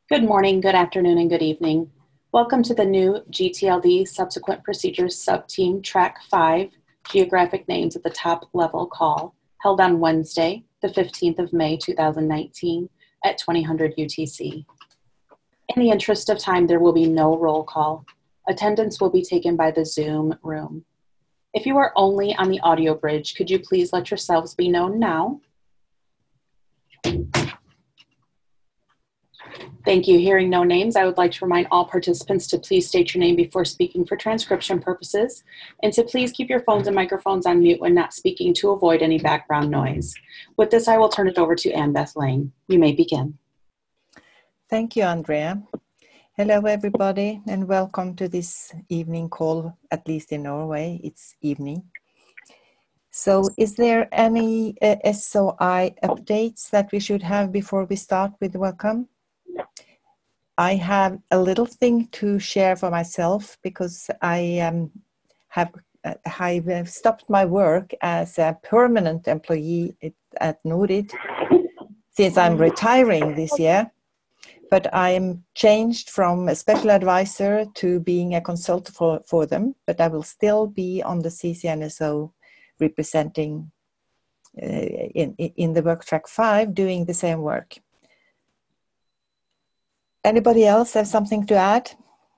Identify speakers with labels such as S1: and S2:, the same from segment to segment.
S1: Good morning, good afternoon, and good evening. Welcome to the new GTLD Subsequent Procedures Subteam Track 5 Geographic Names at the Top Level call held on Wednesday, the 15th of May, 2019 at 2000 UTC. In the interest of time, there will be no roll call. Attendance will be taken by the Zoom room. If you are only on the audio bridge, could you please let yourselves be known now? Thank you. Hearing no names, I would like to remind all participants to please state your name before speaking for transcription purposes, and to please keep your phones and microphones on mute when not speaking to avoid any background noise. With this, I will turn it over to Anne-Beth Lang. You may begin.
S2: Thank you, Andrea. Hello, everybody, and welcome to this evening call, at least in Norway, it's evening. So is there any SOI updates that we should have before we start with the welcome? I have a little thing to share for myself because I have stopped my work as a permanent employee at Norid since I'm retiring this year. But I'm changed from a special advisor to being a consultant for them, but I will still be on the CCNSO representing in the work track 5 doing the same work. Anybody else have something to add?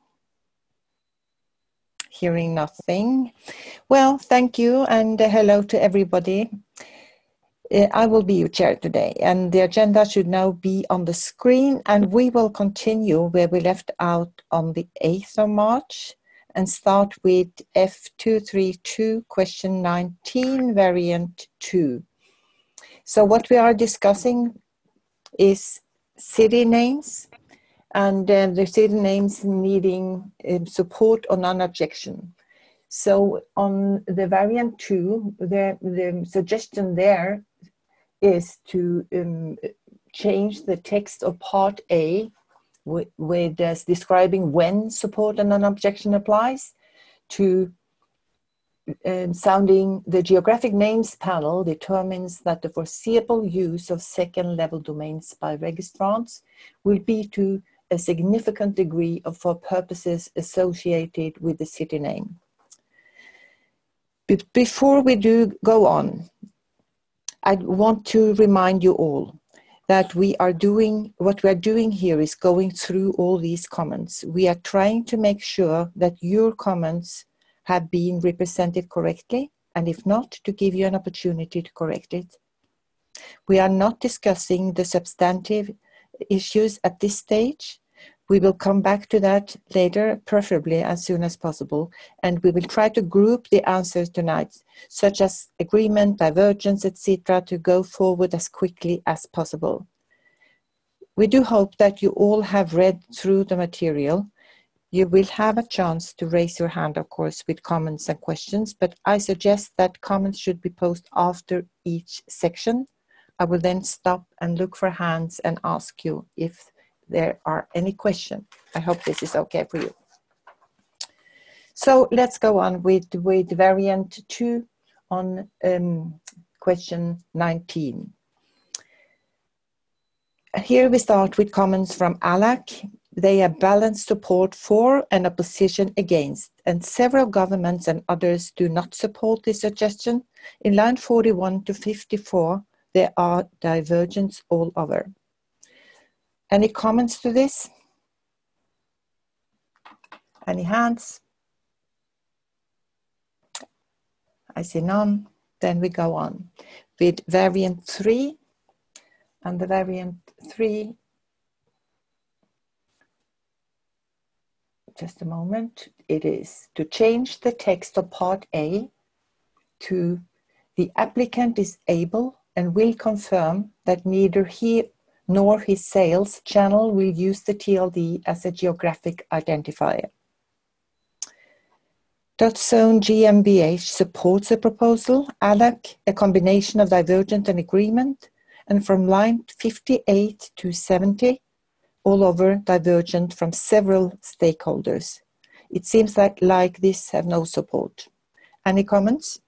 S2: Hearing nothing. Well, thank you and hello to everybody. I will be your chair today, and the agenda should now be on the screen, and we will continue where we left out on the 8th of March and start with F232 question 19 variant 2. So what we are discussing is city names and the city names needing support or non-objection. So on the variant 2, the suggestion there is to change the text of part A with describing when support and non-objection applies to sounding the geographic names panel determines that the foreseeable use of second level domains by registrants will be to a significant degree for purposes associated with the city name. But before we do go on, I want to remind you all that what we are doing here is going through all these comments. We are trying to make sure that your comments have been represented correctly, and if not, to give you an opportunity to correct it. We are not discussing the substantive issues at this stage. We will come back to that later, preferably as soon as possible, and we will try to group the answers tonight, such as agreement, divergence, etc., to go forward as quickly as possible. We do hope that you all have read through the material. You will have a chance to raise your hand, of course, with comments and questions, but I suggest that comments should be posted after each section. I will then stop and look for hands and ask you if there are any questions. I hope this is okay for you. So let's go on with variant 2 on question 19. Here we start with comments from ALAC. They have balanced support for and opposition against, and several governments and others do not support this suggestion. In line 41 to 54, there are divergences all over. Any comments to this? Any hands? I see none. Then we go on with variant 3. And the variant 3, just a moment, it is to change the text of part A to the applicant is able and will confirm that neither he nor his sales channel will use the TLD as a geographic identifier. .zone GmbH supports the proposal, ALAC, a combination of divergent and agreement, and from line 58 to 70, all over divergent from several stakeholders. It seems like this have no support. Any comments?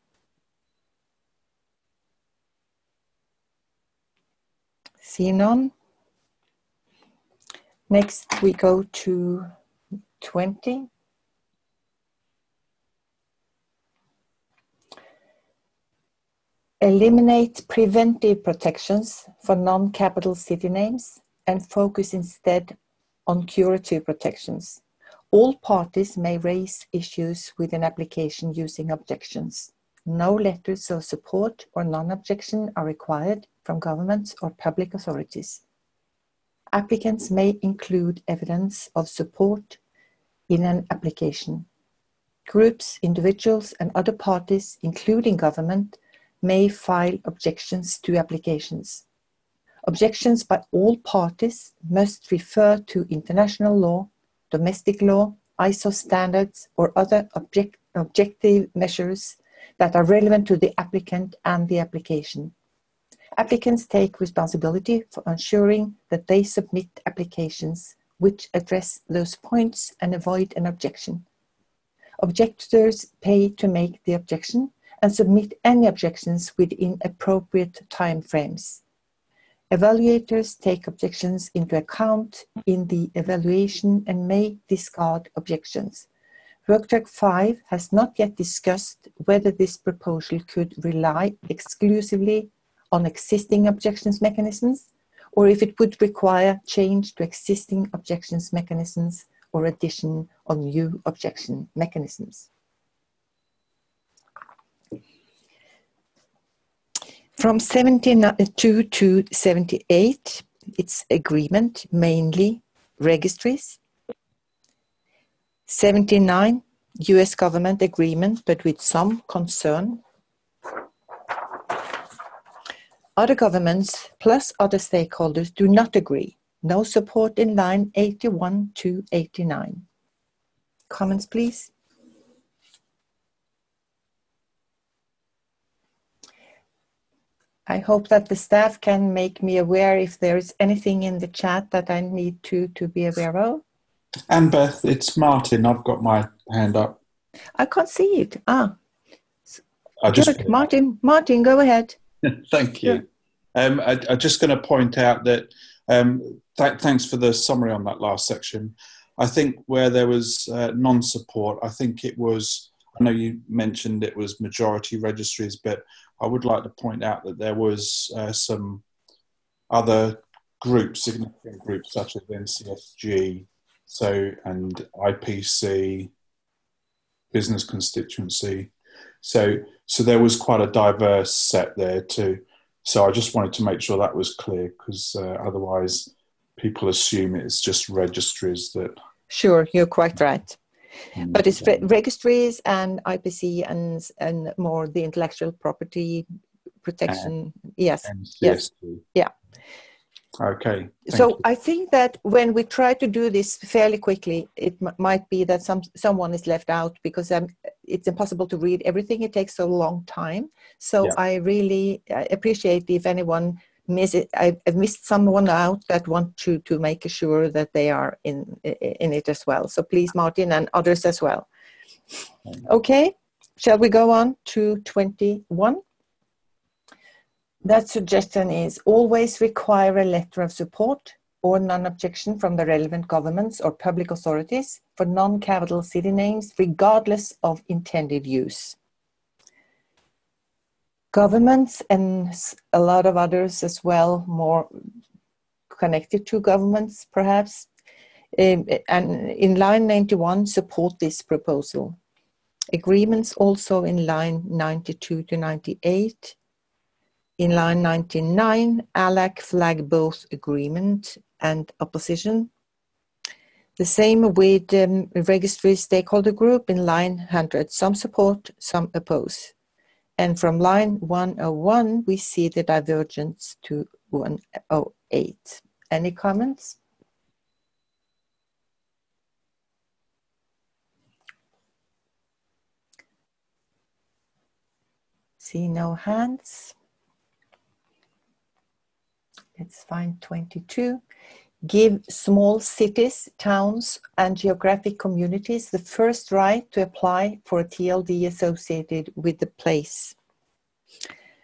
S2: See none. Next, we go to 20. Eliminate preventive protections for non-capital city names and focus instead on curative protections. All parties may raise issues with an application using objections. No letters of support or non-objection are required from governments or public authorities. Applicants may include evidence of support in an application. Groups, individuals, and other parties, including government, may file objections to applications. Objections by all parties must refer to international law, domestic law, ISO standards, or other objective measures that are relevant to the applicant and the application. Applicants take responsibility for ensuring that they submit applications which address those points and avoid an objection. Objectors pay to make the objection and submit any objections within appropriate time frames. Evaluators take objections into account in the evaluation and may discard objections. Worktrack 5 has not yet discussed whether this proposal could rely exclusively on existing objections mechanisms or if it would require change to existing objections mechanisms or addition of new objection mechanisms. From 72 to 78, it's agreement, mainly registries. 79, US government agreement, but with some concern. Other governments plus other stakeholders do not agree. No support in line 81 to 89. Comments, please. I hope that the staff can make me aware if there is anything in the chat that I need to be aware of.
S3: And Beth, it's Martin. I've got my hand up.
S2: I can't see it.
S3: Good.
S2: Martin, go ahead.
S3: Thank you. Yeah. I'm just going to point out that thanks for the summary on that last section. I think where there was non-support, I think it was, I know you mentioned it was majority registries, but I would like to point out that there was some other groups, significant groups such as NCSG, and IPC, business constituency. So there was quite a diverse set there too. So I just wanted to make sure that was clear because otherwise people assume it's just registries that.
S2: Sure, you're quite right. But it's registries and IPC and more the intellectual property protection. Yes. Yes. Yeah.
S3: Okay.
S2: So I think that when we try to do this fairly quickly, it might be that someone is left out because it's impossible to read everything. It takes a long time. So yeah. I really appreciate if anyone I've missed someone out that want to make sure that they are in it as well. So please, Martin, and others as well. Okay, shall we go on to 21? That suggestion is always require a letter of support or non-objection from the relevant governments or public authorities for non-capital city names, regardless of intended use. Governments and a lot of others as well, more connected to governments perhaps, and in line 91 support this proposal. Agreements also in line 92 to 98. In line 99, ALAC flag both agreement and opposition. The same with registry stakeholder group in line 100, some support, some oppose. And from line 101, we see the divergence to 108. Any comments? See no hands. Let's find 22. Give small cities, towns, and geographic communities the first right to apply for a TLD associated with the place.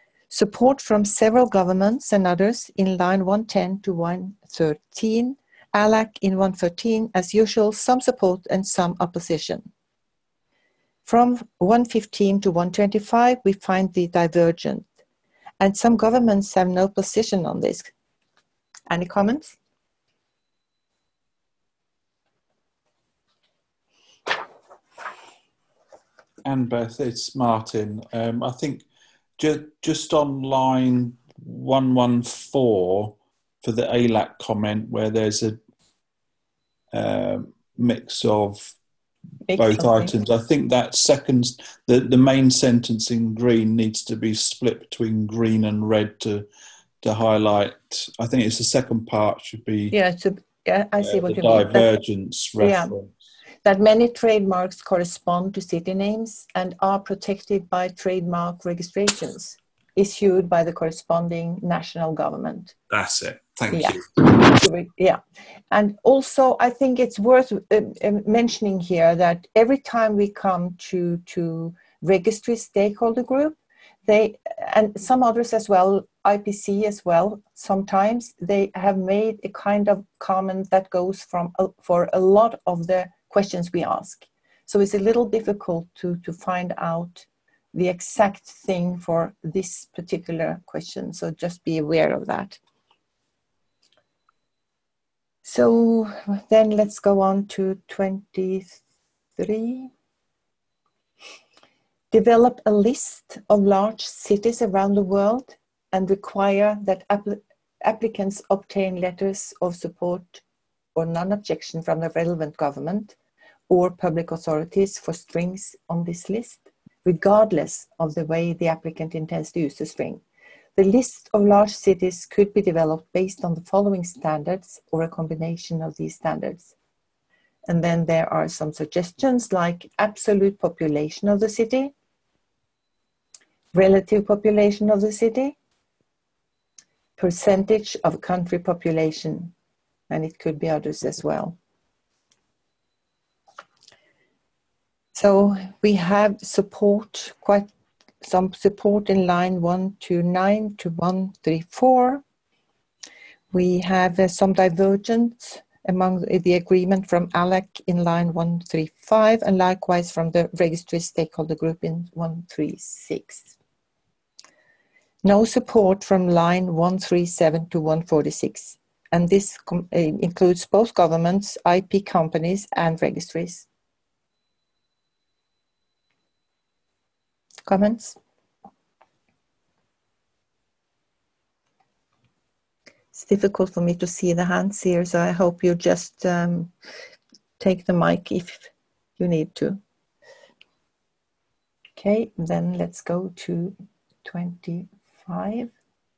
S2: Support from several governments and others in line 110 to 113. ALAC in 113, as usual, some support and some opposition. From 115 to 125, we find the divergent, and some governments have no position on this. Any comments?
S3: And Beth, it's Martin. I think just on line 114 for the ALAC comment, where there's a mix of both items, I think that the main sentence in green needs to be split between green and red to highlight. I think it's the second part should be
S2: I see what you mean.
S3: Divergence reference.
S2: Yeah. That many trademarks correspond to city names and are protected by trademark registrations issued by the corresponding national government.
S3: That's it. Thank you.
S2: Yeah. And also, I think it's worth mentioning here that every time we come to registry stakeholder group, they, and some others as well, IPC as well, sometimes they have made a kind of comment that goes for a lot of the questions we ask. So it's a little difficult to find out the exact thing for this particular question. So just be aware of that. So then let's go on to 23. Develop a list of large cities around the world and require that applicants obtain letters of support or non-objection from the relevant government or public authorities for strings on this list, regardless of the way the applicant intends to use the string. The list of large cities could be developed based on the following standards or a combination of these standards. And then there are some suggestions like absolute population of the city, relative population of the city, percentage of country population, and it could be others as well. So we have support, quite some support in line 129 to 134. We have some divergence among the agreement from ALAC in line 135 and likewise from the registry stakeholder group in 136. No support from line 137 to 146, and this includes both governments, IP companies and registries. Comments? It's difficult for me to see the hands here, so I hope you just take the mic if you need to. Okay, then let's go to 25.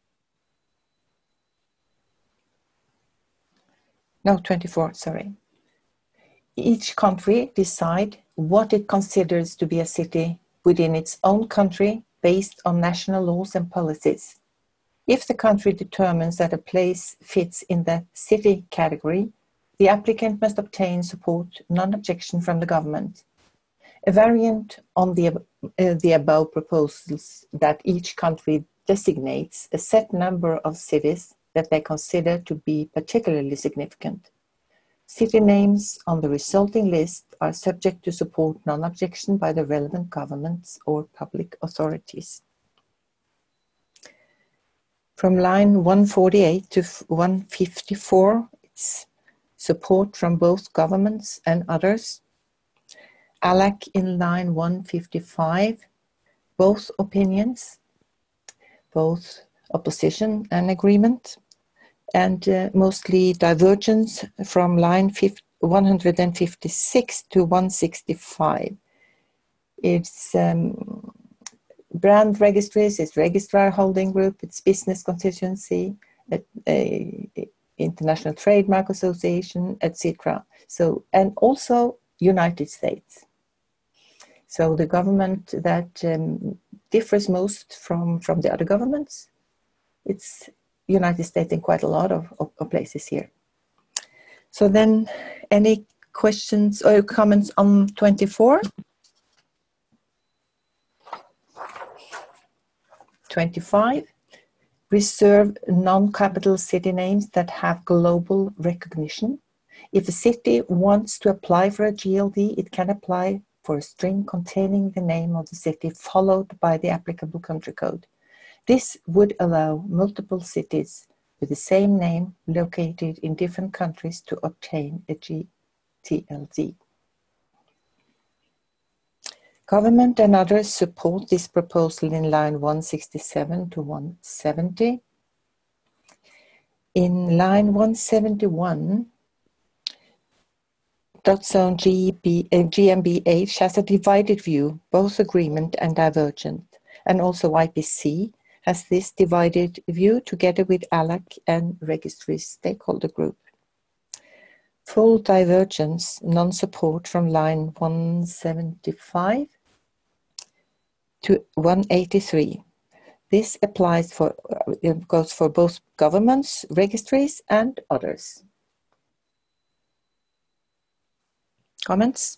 S2: No, 24, sorry. Each country decide what it considers to be a city within its own country based on national laws and policies. If the country determines that a place fits in the city category, the applicant must obtain support, non-objection from the government. A variant on the above proposals that each country designates a set number of cities that they consider to be particularly significant. City names on the resulting list are subject to support non-objection by the relevant governments or public authorities. From line 148 to 154, it's support from both governments and others. ALAC in line 155, both opinions, both opposition and agreement, and mostly divergence from line 156 to 165. It's brand registries, it's registrar holding group, it's business constituency, International Trademark Association, etc. So, and also United States. So the government that differs most from the other governments, it's United States in quite a lot of places here. So then, any questions or comments on 24? 25, reserve non-capital city names that have global recognition If a city wants to apply for a GLD, it can apply for a string containing the name of the city followed by the applicable country code. This would allow multiple cities with the same name located in different countries to obtain a GTLD. Government and others support this proposal in line 167 to 170. In line 171, .zone GmbH has a divided view, both agreement and divergent, and also IPC has this divided view together with ALAC and registry stakeholder group. Full divergence, non-support from line 175 to 183. This applies for, goes for both governments, registries, and others. Comments?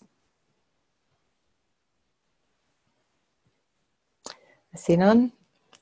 S2: I see none.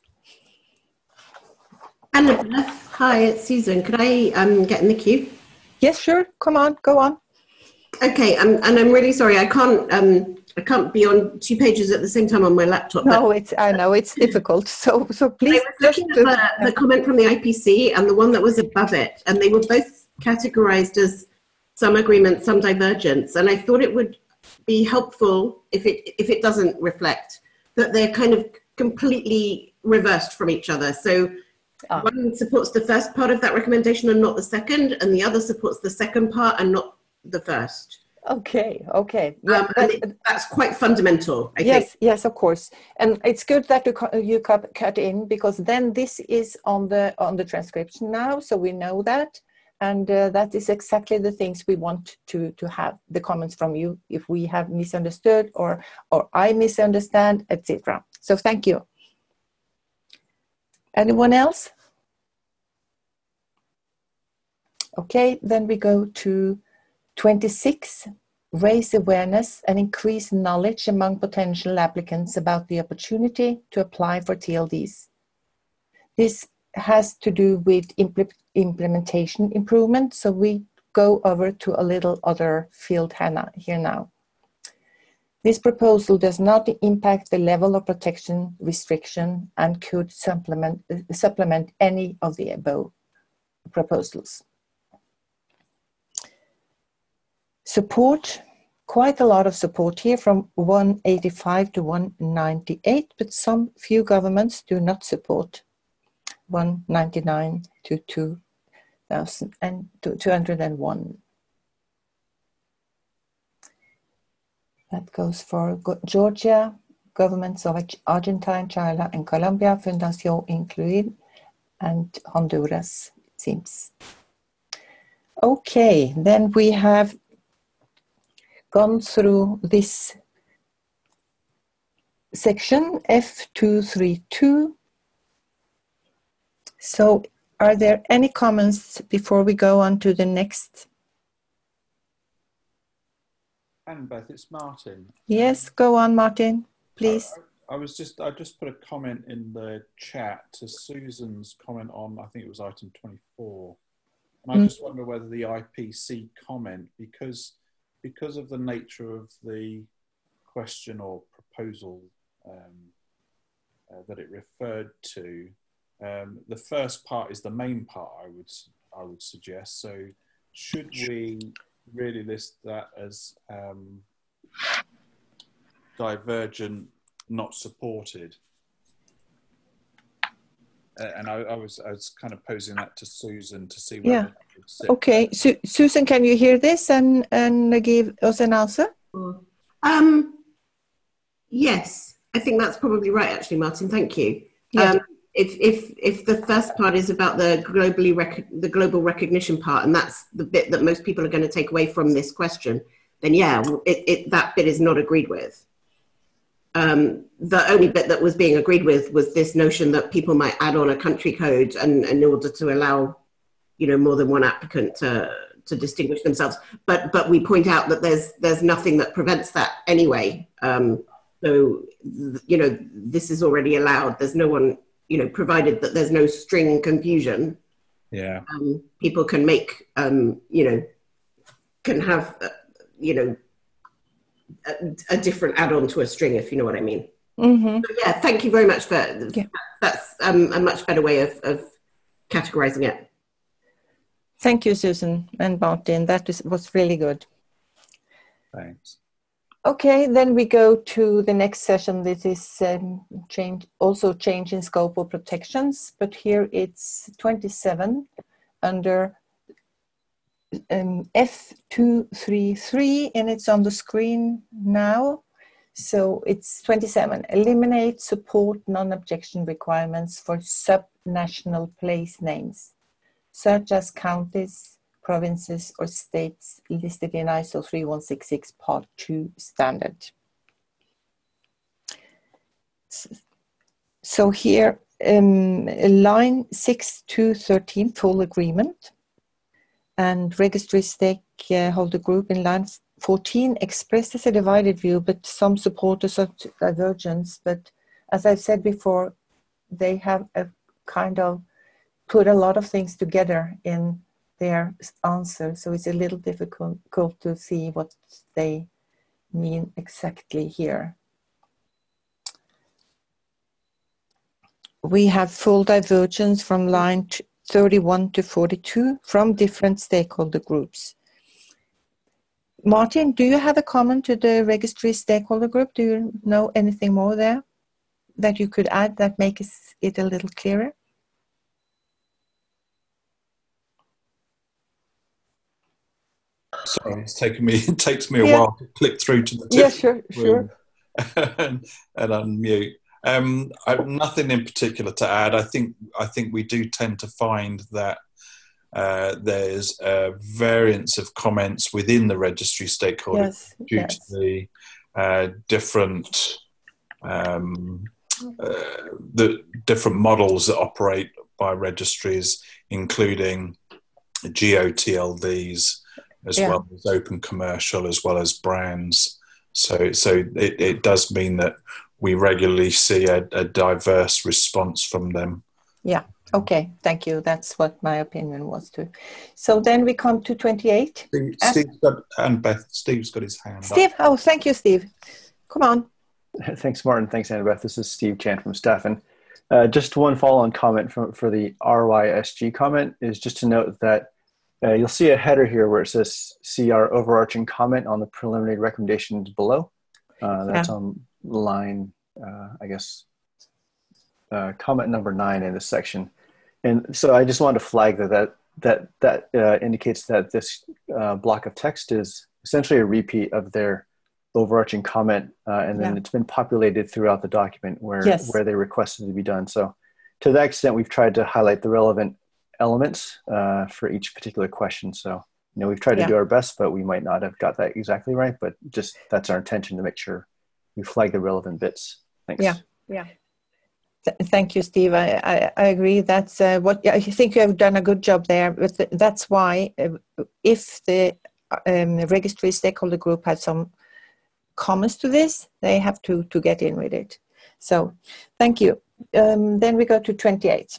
S4: Annabeth, hi, it's Susan. Could I get in the queue?
S2: Yes, sure. Come on, go on.
S4: Okay, and I'm really sorry. I can't be on 2 pages at the same time on my laptop.
S2: No, I know it's difficult. So please.
S4: I was looking at the comment from the IPC and the one that was above it, and they were both categorized as some agreement, some divergence. And I thought it would be helpful if it doesn't reflect that they're kind of completely reversed from each other. So one supports the first part of that recommendation and not the second, and the other supports the second part and not the first.
S2: Okay.
S4: Yeah, that's quite fundamental, I think.
S2: Yes, of course. And it's good that you cut in, because then this is on the transcription now, so we know that. And that is exactly the things we want to have, the comments from you, if we have misunderstood or I misunderstand, etc. So thank you. Anyone else? Okay, then we go to 26, raise awareness and increase knowledge among potential applicants about the opportunity to apply for TLDs. This has to do with implementation improvement, so we go over to a little other field here now. This proposal does not impact the level of protection restriction and could supplement any of the above proposals. Support, quite a lot of support here from 185 to 198, but some few governments do not support 199 to 201. That goes for Georgia, governments of Argentina, Chile, and Colombia, Fundación Incluir, and Honduras, it seems. Okay, then we have gone through this section, F232. So are there any comments before we go on to the next?
S3: Annabeth, it's Martin.
S2: Yes, go on, Martin, please.
S3: I just put a comment in the chat to Susan's comment on, I think it was item 24. And I just wonder whether the IPC comment, because of the nature of the question or proposal that it referred to, the first part is the main part, I would suggest. So should we really list that as divergent, not supported? And I was kind of posing that to Susan to see whether it would sit.
S2: Okay, Susan, can you hear this and give us an answer?
S4: Yes, I think that's probably right, actually, Martin. Thank you.
S2: Yeah.
S4: If the first part is about the global recognition part, and that's the bit that most people are going to take away from this question, then yeah, that bit is not agreed with. The only bit that was being agreed with was this notion that people might add on a country code and in order to allow, more than one applicant to distinguish themselves. But we point out that there's nothing that prevents that anyway. So, this is already allowed. There's no one, provided that there's no string confusion.
S3: Yeah.
S4: People can make, can have, you know, a different add-on to a string, if you know what I mean.
S2: Mm-hmm.
S4: So, yeah, thank you very much for
S2: Yeah.
S4: That's a much better way of categorizing it.
S2: Thank you, Susan and Martin. That was really good.
S3: Thanks.
S2: Okay, then we go to the next session. This is change in scope of protections, but here it's 27 under F233, and it's on the screen now. So it's 27. Eliminate support non-objection requirements for subnational place names, such as counties, provinces, or states listed in ISO 3166 Part 2 standard. So here, line 6 to 13, full agreement. And registry stakeholder group in line 14 expresses a divided view, but some supporters of divergence. But as I've said before, they have a kind of put a lot of things together in their answer. So it's a little difficult to see what they mean exactly here. We have full divergence from line 31 to 42 from different stakeholder groups. Martin, do you have a comment to the registry stakeholder group? Do you know anything more there that you could add that makes it a little clearer?
S3: Sorry, it takes me a while to click through to the
S2: sure.
S3: and unmute. I've nothing in particular to add. I think we do tend to find that there's a variance of comments within the registry stakeholder due to the different models that operate by registries, including GOTLDs, as well as open commercial, as well as brands. So it does mean that we regularly see a diverse response from them. Yeah.
S2: Okay. Thank you. That's what my opinion was too. So then we come to 28.
S3: Steve's got his hand
S2: Steve.
S3: up.
S2: Oh, thank you, Steve. Come on.
S5: Thanks, Martin. Thanks, Annabeth. This is Steve Chan from Staffen. Just one follow-on comment for the RYSG comment is just to note that you'll see a header here where it says see our overarching comment on the preliminary recommendations below. That's on line, comment number 9 in this section. And so I just wanted to flag that indicates that this block of text is essentially a repeat of their overarching comment, and then it's been populated throughout the document where they requested to be done. So to that extent, we've tried to highlight the relevant elements for each particular question. So, we've tried to do our best, but we might not have got that exactly right, but just that's our intention to make sure we flag the relevant bits. Thanks.
S2: Yeah. Thank you, Steve. I agree. That's what I think you have done a good job there. But that's why if the registry stakeholder group has some comments to this, they have to get in with it. So thank you. Then we go to 28.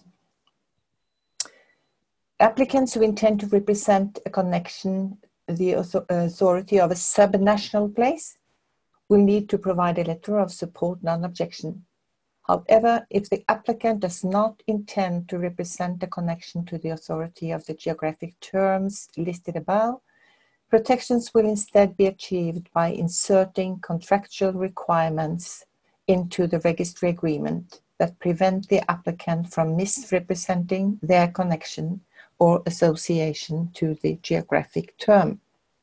S2: Applicants who intend to represent a connection, the authority of a subnational place, will need to provide a letter of support non-objection. However, if the applicant does not intend to represent a connection to the authority of the geographic terms listed above, protections will instead be achieved by inserting contractual requirements into the registry agreement that prevent the applicant from misrepresenting their connection or association to the geographic term.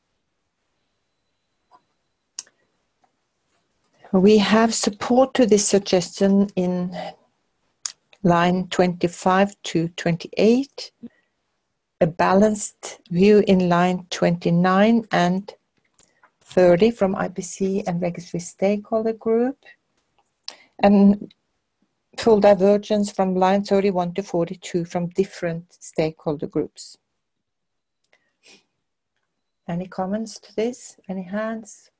S2: We have support to this suggestion in line 25 to 28, a balanced view in line 29 and 30 from IPC and registry stakeholder group, and full divergence from line 31 to 42 from different stakeholder groups. Any comments to this? Any hands?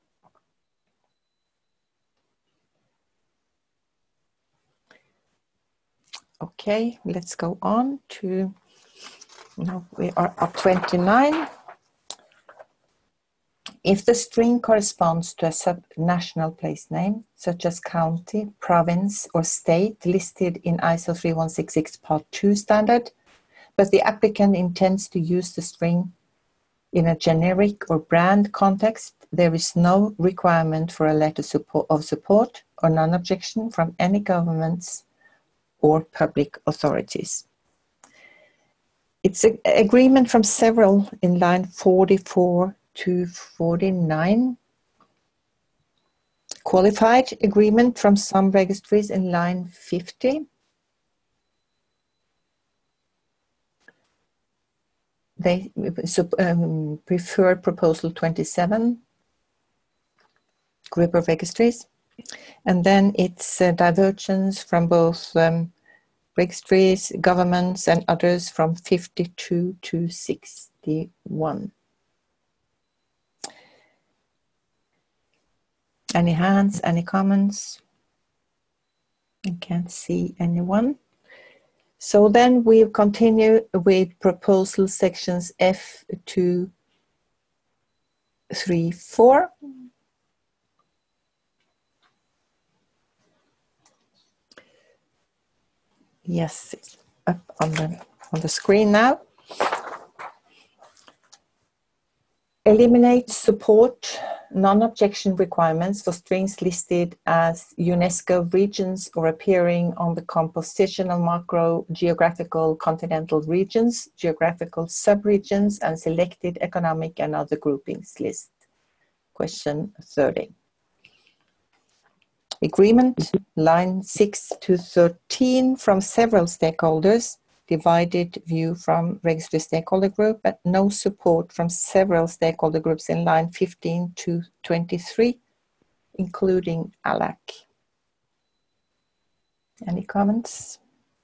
S2: Okay, let's go on to, now we are at 29. If the string corresponds to a sub-national place name, such as county, province, or state listed in ISO 3166 Part 2 standard, but the applicant intends to use the string in a generic or brand context, there is no requirement for a letter of support or non-objection from any governments or public authorities. It's an agreement from several in line 44 to 49. Qualified agreement from some registries in line 50. They prefer proposal 27, group of registries. And then it's divergence from both registries, governments, and others from 52 to 61. Any hands, any comments? I can't see anyone. So then we'll continue with proposal sections F 2, 3, 4. Yes, it's up on the screen now. Eliminate support non-objection requirements for strings listed as UNESCO regions or appearing on the compositional macro geographical continental regions, geographical subregions, and selected economic and other groupings list. Question 30. Agreement, line 6 to 13 from several stakeholders, divided view from registry stakeholder group, but no support from several stakeholder groups in line 15 to 23, including ALAC. Any comments?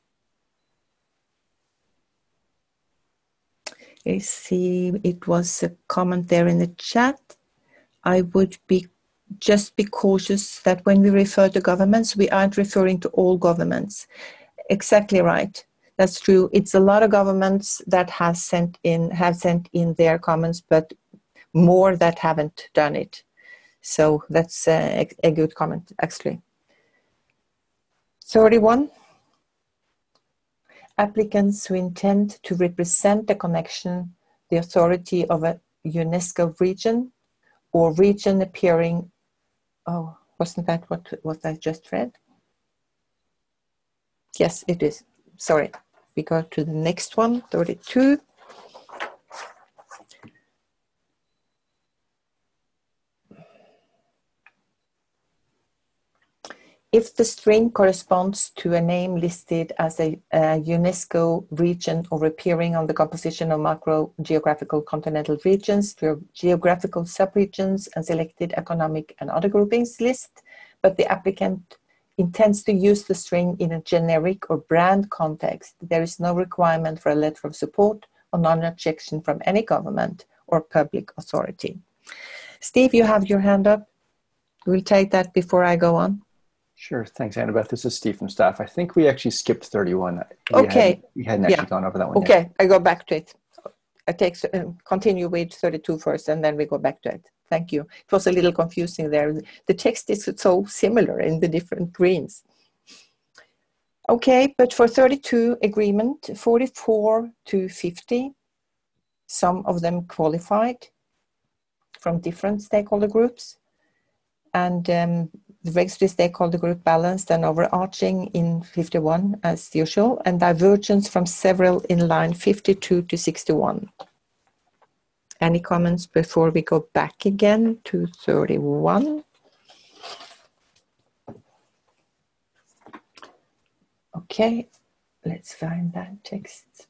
S2: I see it was a comment there in the chat. I would just be cautious that when we refer to governments, we aren't referring to all governments. Exactly right. That's true. It's a lot of governments that have sent in their comments, but more that haven't done it. So that's a good comment, actually. 31. Applicants who intend to represent the connection, the authority of a UNESCO region or region appearing. Oh, wasn't that what I just read? Yes, it is. Sorry. We go to the next one, 32. If the string corresponds to a name listed as a UNESCO region or appearing on the composition of macro geographical continental regions, geographical subregions, and selected economic and other groupings list, but the applicant intends to use the string in a generic or brand context, there is no requirement for a letter of support or non-objection from any government or public authority. Steve, you have your hand up. We'll take that before I go on.
S5: Sure. Thanks, Annabeth. This is Steve from staff. I think we actually skipped 31.
S2: Okay.
S5: We hadn't actually gone over that one
S2: Okay,
S5: yet.
S2: I go back to it. I continue with 32 first, and then we go back to it. Thank you. It was a little confusing there. The text is so similar in the different greens. Okay, but for 32 agreement, 44 to 50, some of them qualified from different stakeholder groups. And the registry stakeholder group balanced and overarching in 51 as usual, and divergence from several in line 52 to 61. Any comments before we go back again to 31? Okay, let's find that text.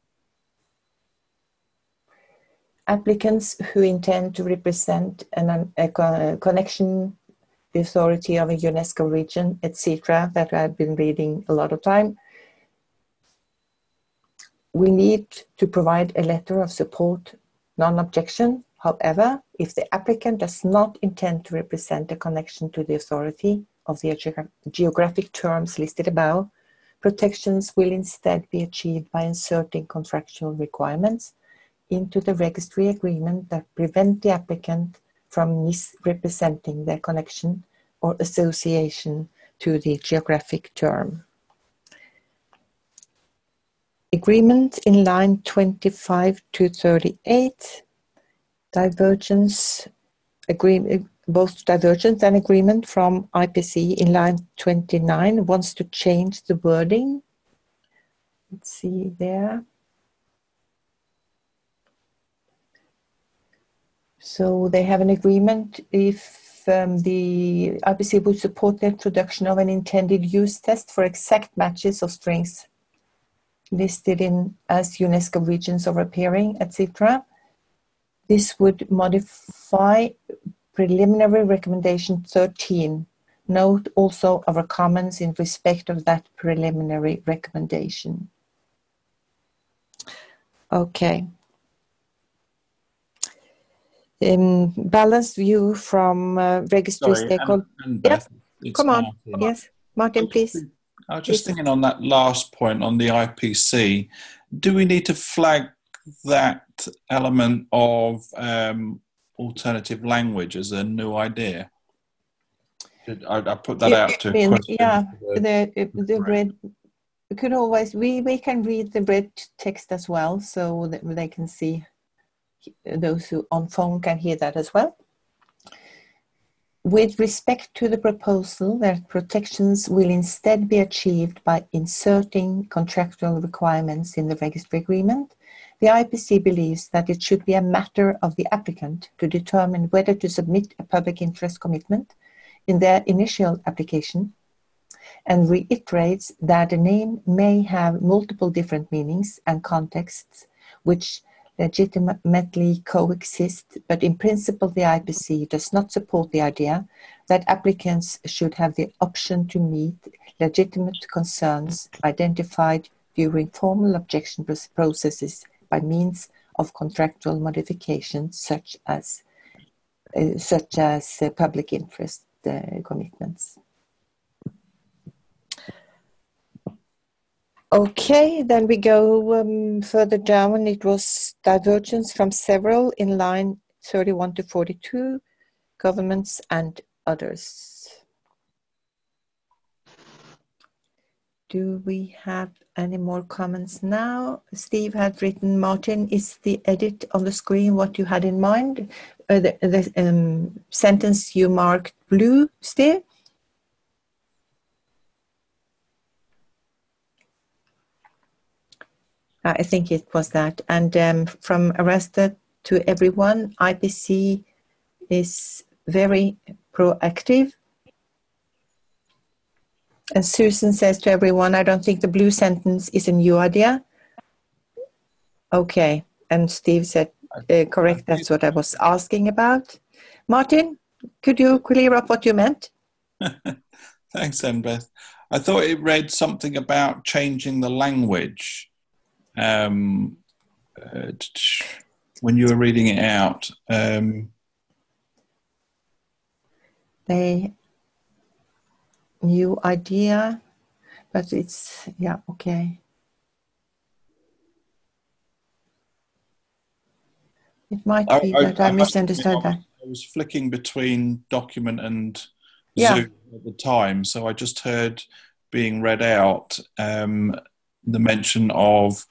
S2: Applicants who intend to represent a connection, the authority of a UNESCO region, etc., that I've been reading a lot of time. We need to provide a letter of support, non-objection. However, if the applicant does not intend to represent a connection to the authority of the geographic terms listed above, protections will instead be achieved by inserting contractual requirements into the registry agreement that prevent the applicant from misrepresenting their connection or association to the geographic term. Agreement in line 25 to 38, divergence, both divergence and agreement from IPC in line 29 wants to change the wording. Let's see there. So they have an agreement if the IPC would support the introduction of an intended use test for exact matches of strings listed in as UNESCO regions of appearing, etc. This would modify preliminary recommendation 13. Note also our comments in respect of that preliminary recommendation. Okay. Balanced view from registry stakeholder. Yes, come on. Martin. Yes, Martin, please.
S3: I was just thinking on that last point on the IPC, do we need to flag that element of alternative lange as a new idea? I put that out to question.
S2: Yeah, the red, we could always, we can read the red text as well, so that they can see, those who on phone can hear that as well. With respect to the proposal that protections will instead be achieved by inserting contractual requirements in the registry agreement, the IPC believes that it should be a matter of the applicant to determine whether to submit a public interest commitment in their initial application, and reiterates that a name may have multiple different meanings and contexts which legitimately coexist, but in principle the IPC does not support the idea that applicants should have the option to meet legitimate concerns identified during formal objection processes by means of contractual modifications such as public interest commitments. Okay, then we go further down. It was divergence from several in line 31 to 42, governments and others. Do we have any more comments now? Steve had written, Martin, is the edit on the screen what you had in mind? The sentence you marked blue, Steve? I think it was that. And from Arrested to everyone, IPC is very proactive. And Susan says to everyone, I don't think the blue sentence is a new idea. Okay. And Steve said, correct, that's what I was asking about. Martin, could you clear up what you meant?
S3: Thanks, Annbeth. I thought it read something about changing the language. When you were reading it out,
S2: they new idea, but it's, yeah, okay. It might be that I misunderstood that.
S3: I was flicking between document and
S2: Zoom
S3: at the time, so I just heard being read out the mention of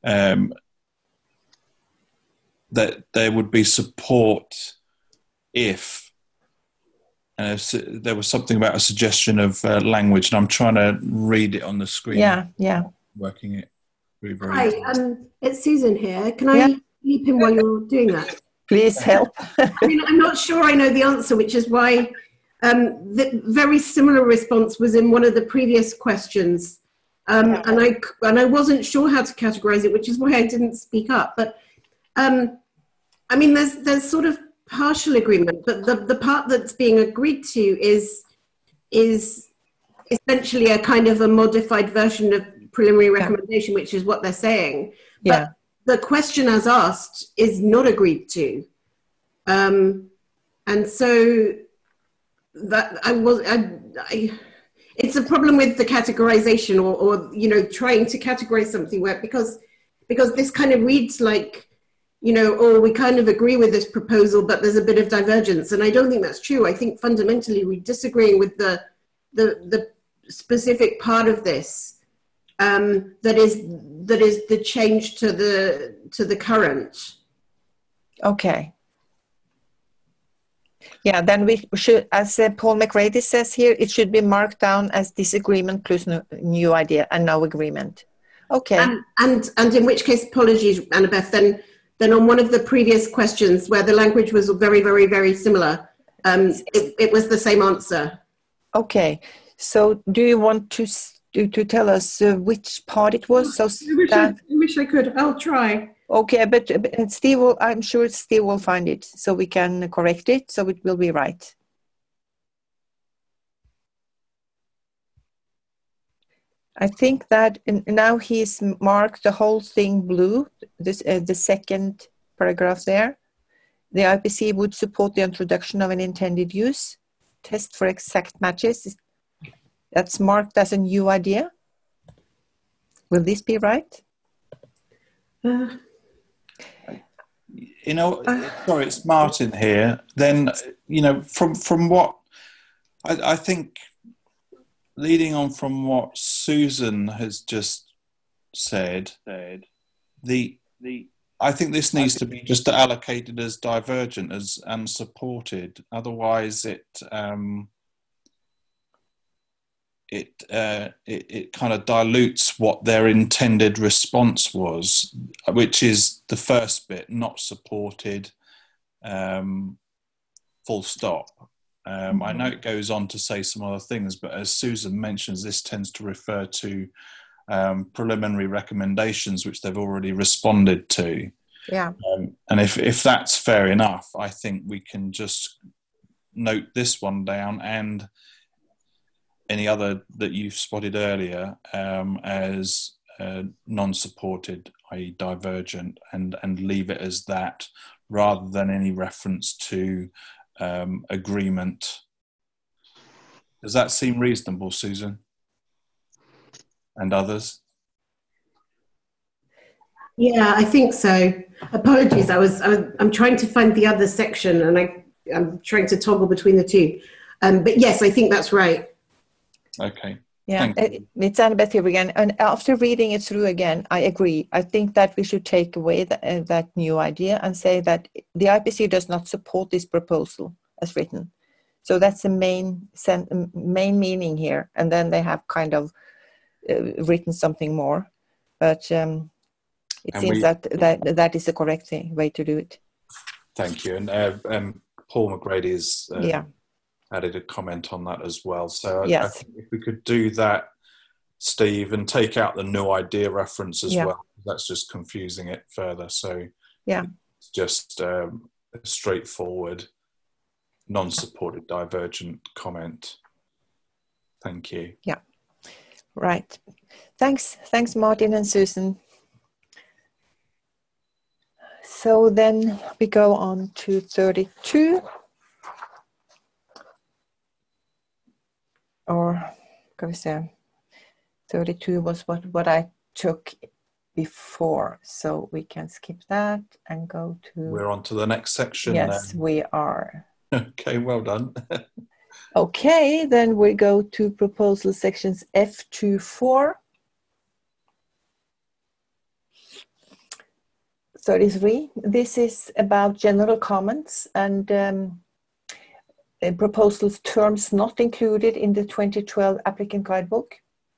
S3: that there would be support if there was something about a suggestion of language, and I'm trying to read it on the screen.
S2: Yeah.
S3: Working it very, very
S4: Hi, it's Susan here. Can I leap in while you're doing that?
S2: Please help.
S4: I'm not sure I know the answer, which is why the very similar response was in one of the previous questions. And I wasn't sure how to categorize it, which is why I didn't speak up. But I mean, there's sort of partial agreement, but the part that's being agreed to is essentially a kind of a modified version of preliminary recommendation, which is what they're saying.
S2: Yeah.
S4: But the question as asked is not agreed to, and so that it's a problem with the categorization or trying to categorize something where because this kind of reads like you know, oh, we kind of agree with this proposal, but there's a bit of divergence. And I don't think that's true. I think fundamentally we're disagreeing with the specific part of this that is the change to the current.
S2: Okay. Yeah, then we should, as Paul McGrady says here, it should be marked down as disagreement plus new idea and no agreement. Okay.
S4: And in which case, apologies, Annabeth, then on one of the previous questions where the language was very, very, very similar, it was the same answer.
S2: Okay. So do you want to tell us which part it was? So
S4: I wish I could. I'll try.
S2: Okay, but Steve will, I'm sure Steve will find it so we can correct it, so it will be right. I think that now he's marked the whole thing blue, this, the second paragraph there. The IPC would support the introduction of an intended use test for exact matches. That's marked as a new idea. Will this be right?
S3: You know, sorry, it's Martin here. Then, you know, from what I think, leading on from what Susan has just said, I think this needs to be just allocated as divergent as and supported. Otherwise, it kind of dilutes what their intended response was, which is the first bit, not supported, full stop. I know it goes on to say some other things, but as Susan mentions, this tends to refer to preliminary recommendations, which they've already responded to.
S2: Yeah.
S3: And if that's fair enough, I think we can just note this one down and any other that you've spotted earlier as non-supported, i.e. divergent, and leave it as that rather than any reference to agreement. Does that seem reasonable, Susan? And others?
S4: Yeah, I think so. Apologies, I'm trying to find the other section and I'm trying to toggle between the two. But yes, I think that's right.
S3: Okay.
S2: Yeah, it's Annabeth here again. And after reading it through again, I agree. I think that we should take away that new idea and say that the IPC does not support this proposal as written. So that's the main meaning here. And then they have kind of written something more. But it seems that is the correct way to do it.
S3: Thank you. And Paul McGrady has added a comment on that as well. So I think if we could do that, Steve, and take out the no idea reference as well, that's just confusing it further. So it's just a straightforward, non-supported divergent comment. Thank you.
S2: Yeah, right. Thanks, Martin and Susan. So then we go on to 32. Or, can we say, 32 was what I took before. So we can skip that and go to...
S3: We're on to the next section.
S2: Yes, we are.
S3: Okay, well done.
S2: Okay, then we go to proposal sections F24. 33. This is about general comments and proposals terms not included in the 2012 applicant guidebook.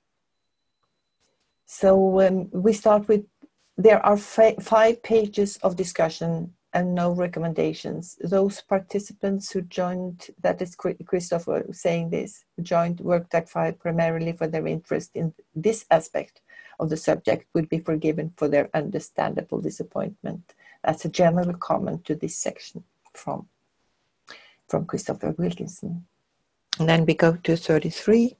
S2: So we start with, there are 5 pages of discussion and no recommendations. Those participants who joined, that is Christopher saying this, joined WorkTac 5 primarily for their interest in this aspect of the subject would be forgiven for their understandable disappointment. That's a general comment to this section from Christopher Wilkinson. And then we go to 33.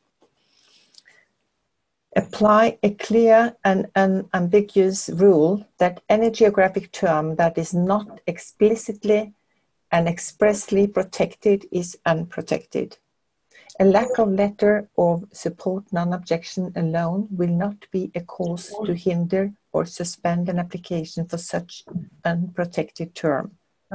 S2: Apply a clear and unambiguous rule that any geographic term that is not explicitly and expressly protected is unprotected. A lack of letter of support non-objection alone will not be a cause to hinder or suspend an application for such unprotected term.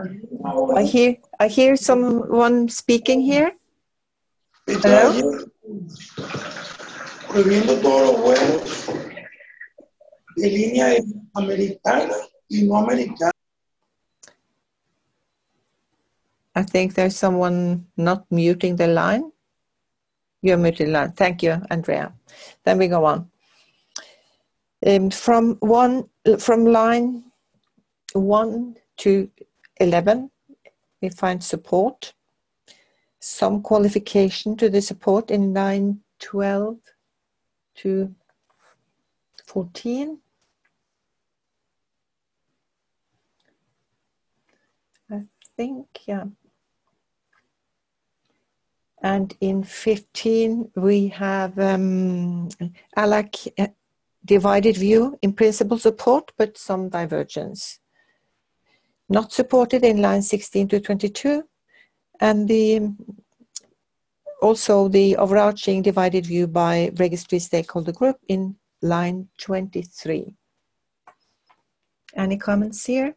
S2: I hear someone speaking here. Hello?
S6: Prohibiendo todos los vuelos de línea americana y no americana.
S2: I think there's someone not muting the line. You're muting the line. Thank you, Andrea. Then we go on. From line 1 to 11, we find support. Some qualification to the support in line 12 to 14. I think, yeah. And in 15, we have ALAC divided view in principle support, but some divergence. Not supported in line 16 to 22, and also the overarching divided view by registry stakeholder group in line 23. Any comments here?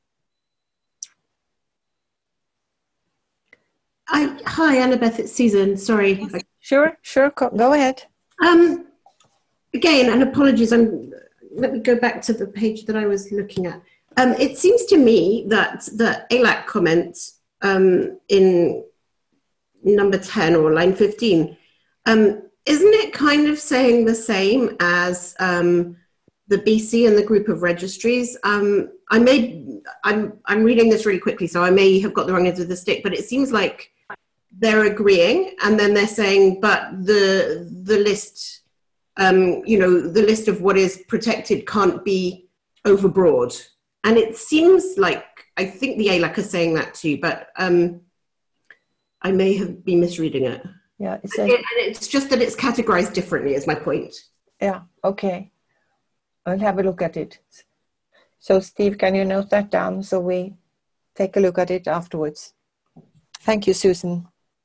S4: Hi, Annabeth, it's Susan. Sorry.
S2: Sure, go ahead.
S4: Again, and apologies, let me go back to the page that I was looking at. It seems to me that the ALAC comment in number 10 or line 15, isn't it kind of saying the same as the BC and the group of registries? I'm reading this really quickly, so I may have got the wrong end of the stick, but it seems like they're agreeing, and then they're saying, but the list, the list of what is protected can't be overbroad. And it seems like, I think the ALAC is saying that too, but I may have been misreading it.
S2: Yeah,
S4: and it's just that it's categorized differently is my point.
S2: Yeah, okay. I'll have a look at it. So Steve, can you note that down so we take a look at it afterwards? Thank you, Susan.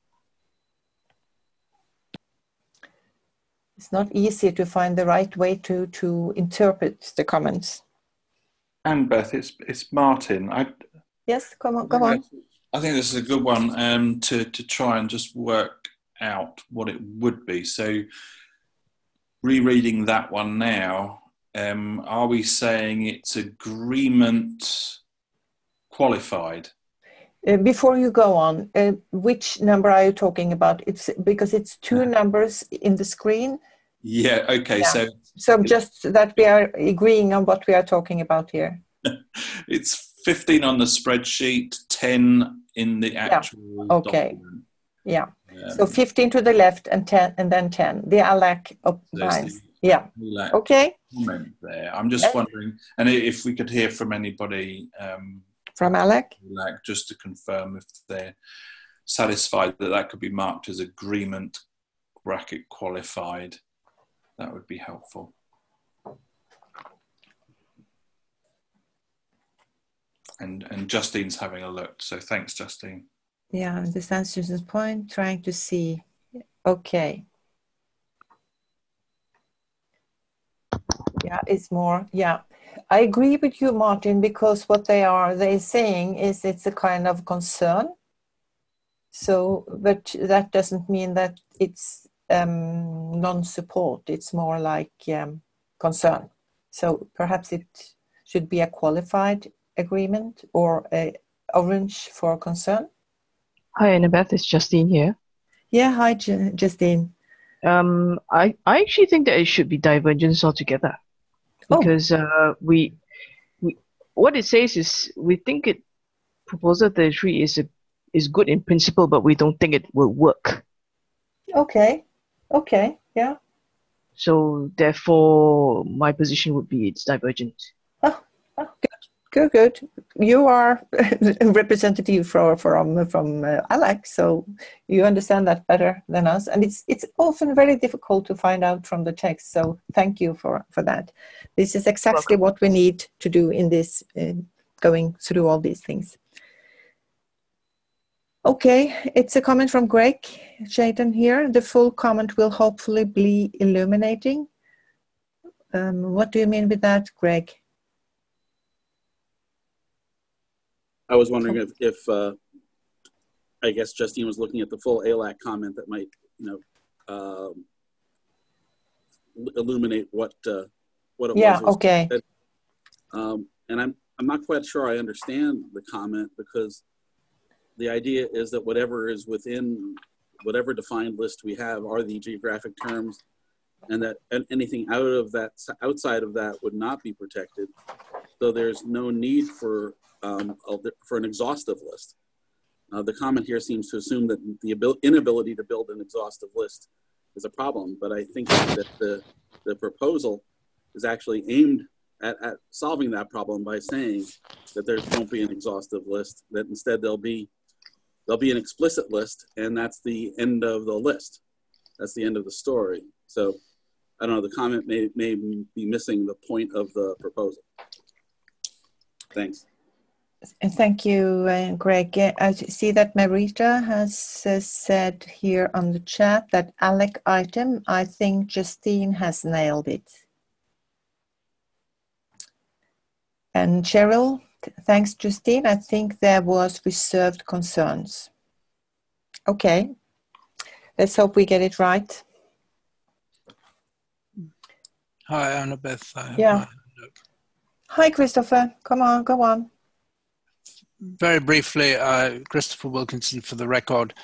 S2: It's not easy to find the right way to interpret the comments.
S3: And Beth, it's Martin.
S2: Yes, go on.
S3: I think this is a good one to try and just work out what it would be. So rereading that one now, are we saying it's agreement qualified?
S2: Before you go on, which number are you talking about? It's because it's two numbers in the screen.
S3: Yeah, okay. Yeah.
S2: So just that we are agreeing on what we are talking about here.
S3: It's 15 on the spreadsheet, 10 in the actual document.
S2: Yeah. So 15 to the left and 10 and then 10. The ALAC lines. Yeah. Okay.
S3: Comment there. I'm just wondering, and if we could hear from anybody
S2: from ALAC,
S3: just to confirm if they're satisfied that could be marked as agreement bracket qualified, that would be helpful. And Justine's having a look, so thanks, Justine.
S2: Yeah, I understand Susan's point, trying to see. Okay. Yeah, it's more, yeah. I agree with you, Martin, because what they're saying is it's a kind of concern. So, but that doesn't mean that it's non-support. It's more like concern. So perhaps it should be a qualified agreement or a orange for concern.
S7: Hi, Annabeth, it's Justine here.
S2: Yeah, hi, Justine.
S7: I actually think that it should be divergence altogether. Because we what it says is we think proposal 33 is good in principle, but we don't think it will work.
S2: Okay, yeah.
S7: So therefore, my position would be it's divergent.
S2: Good. You are a representative from ALAC, so you understand that better than us. And it's often very difficult to find out from the text. So thank you for that. This is exactly what we need to do in this, going through all these things. Okay, it's a comment from Greg Chayton here. The full comment will hopefully be illuminating. What do you mean with that, Greg?
S8: I was wondering if I guess Justine was looking at the full ALAC comment that might, illuminate what it
S2: yeah,
S8: was.
S2: Okay.
S8: And I'm not quite sure I understand the comment, because the idea is that whatever is within whatever defined list we have are the geographic terms, and that anything outside of that would not be protected. So there's no need for an exhaustive list. The comment here seems to assume that the inability to build an exhaustive list is a problem, but I think that the proposal is actually aimed at solving that problem by saying that there won't be an exhaustive list, that instead there'll be an explicit list, and that's the end of the list. That's the end of the story. So I don't know, the comment may be missing the point of the proposal. Thanks.
S2: Thank you, Greg. I see that Marita has said here on the chat that ALEC item, I think Justine has nailed it. And Cheryl, thanks, Justine. I think there was reserved concerns. Okay, let's hope we get it right.
S9: Hi, Annabeth.
S2: Yeah. Hi, Christopher. Come on, go on.
S9: Very briefly, Christopher Wilkinson for the record.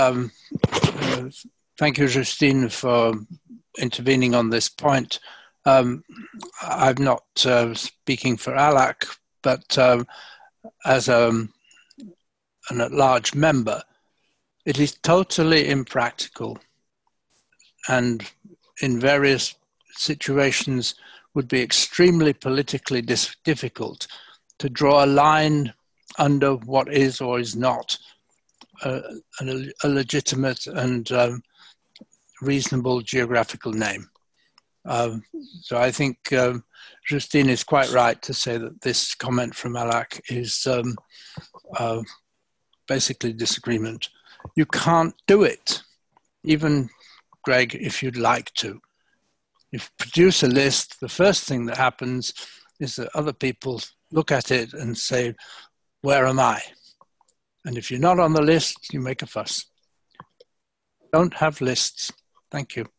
S9: Thank you, Justine, for intervening on this point. I'm not speaking for ALAC, but as an at-large member, it is totally impractical, and in various situations would be extremely politically difficult to draw a line under what is or is not a legitimate and reasonable geographical name. So I think Justine is quite right to say that this comment from ALAC is basically disagreement. You can't do it, even, Greg, if you'd like to. If you produce a list, the first thing that happens is that other people look at it and say, where am I? And if you're not on the list, you make a fuss. Don't have lists. Thank you.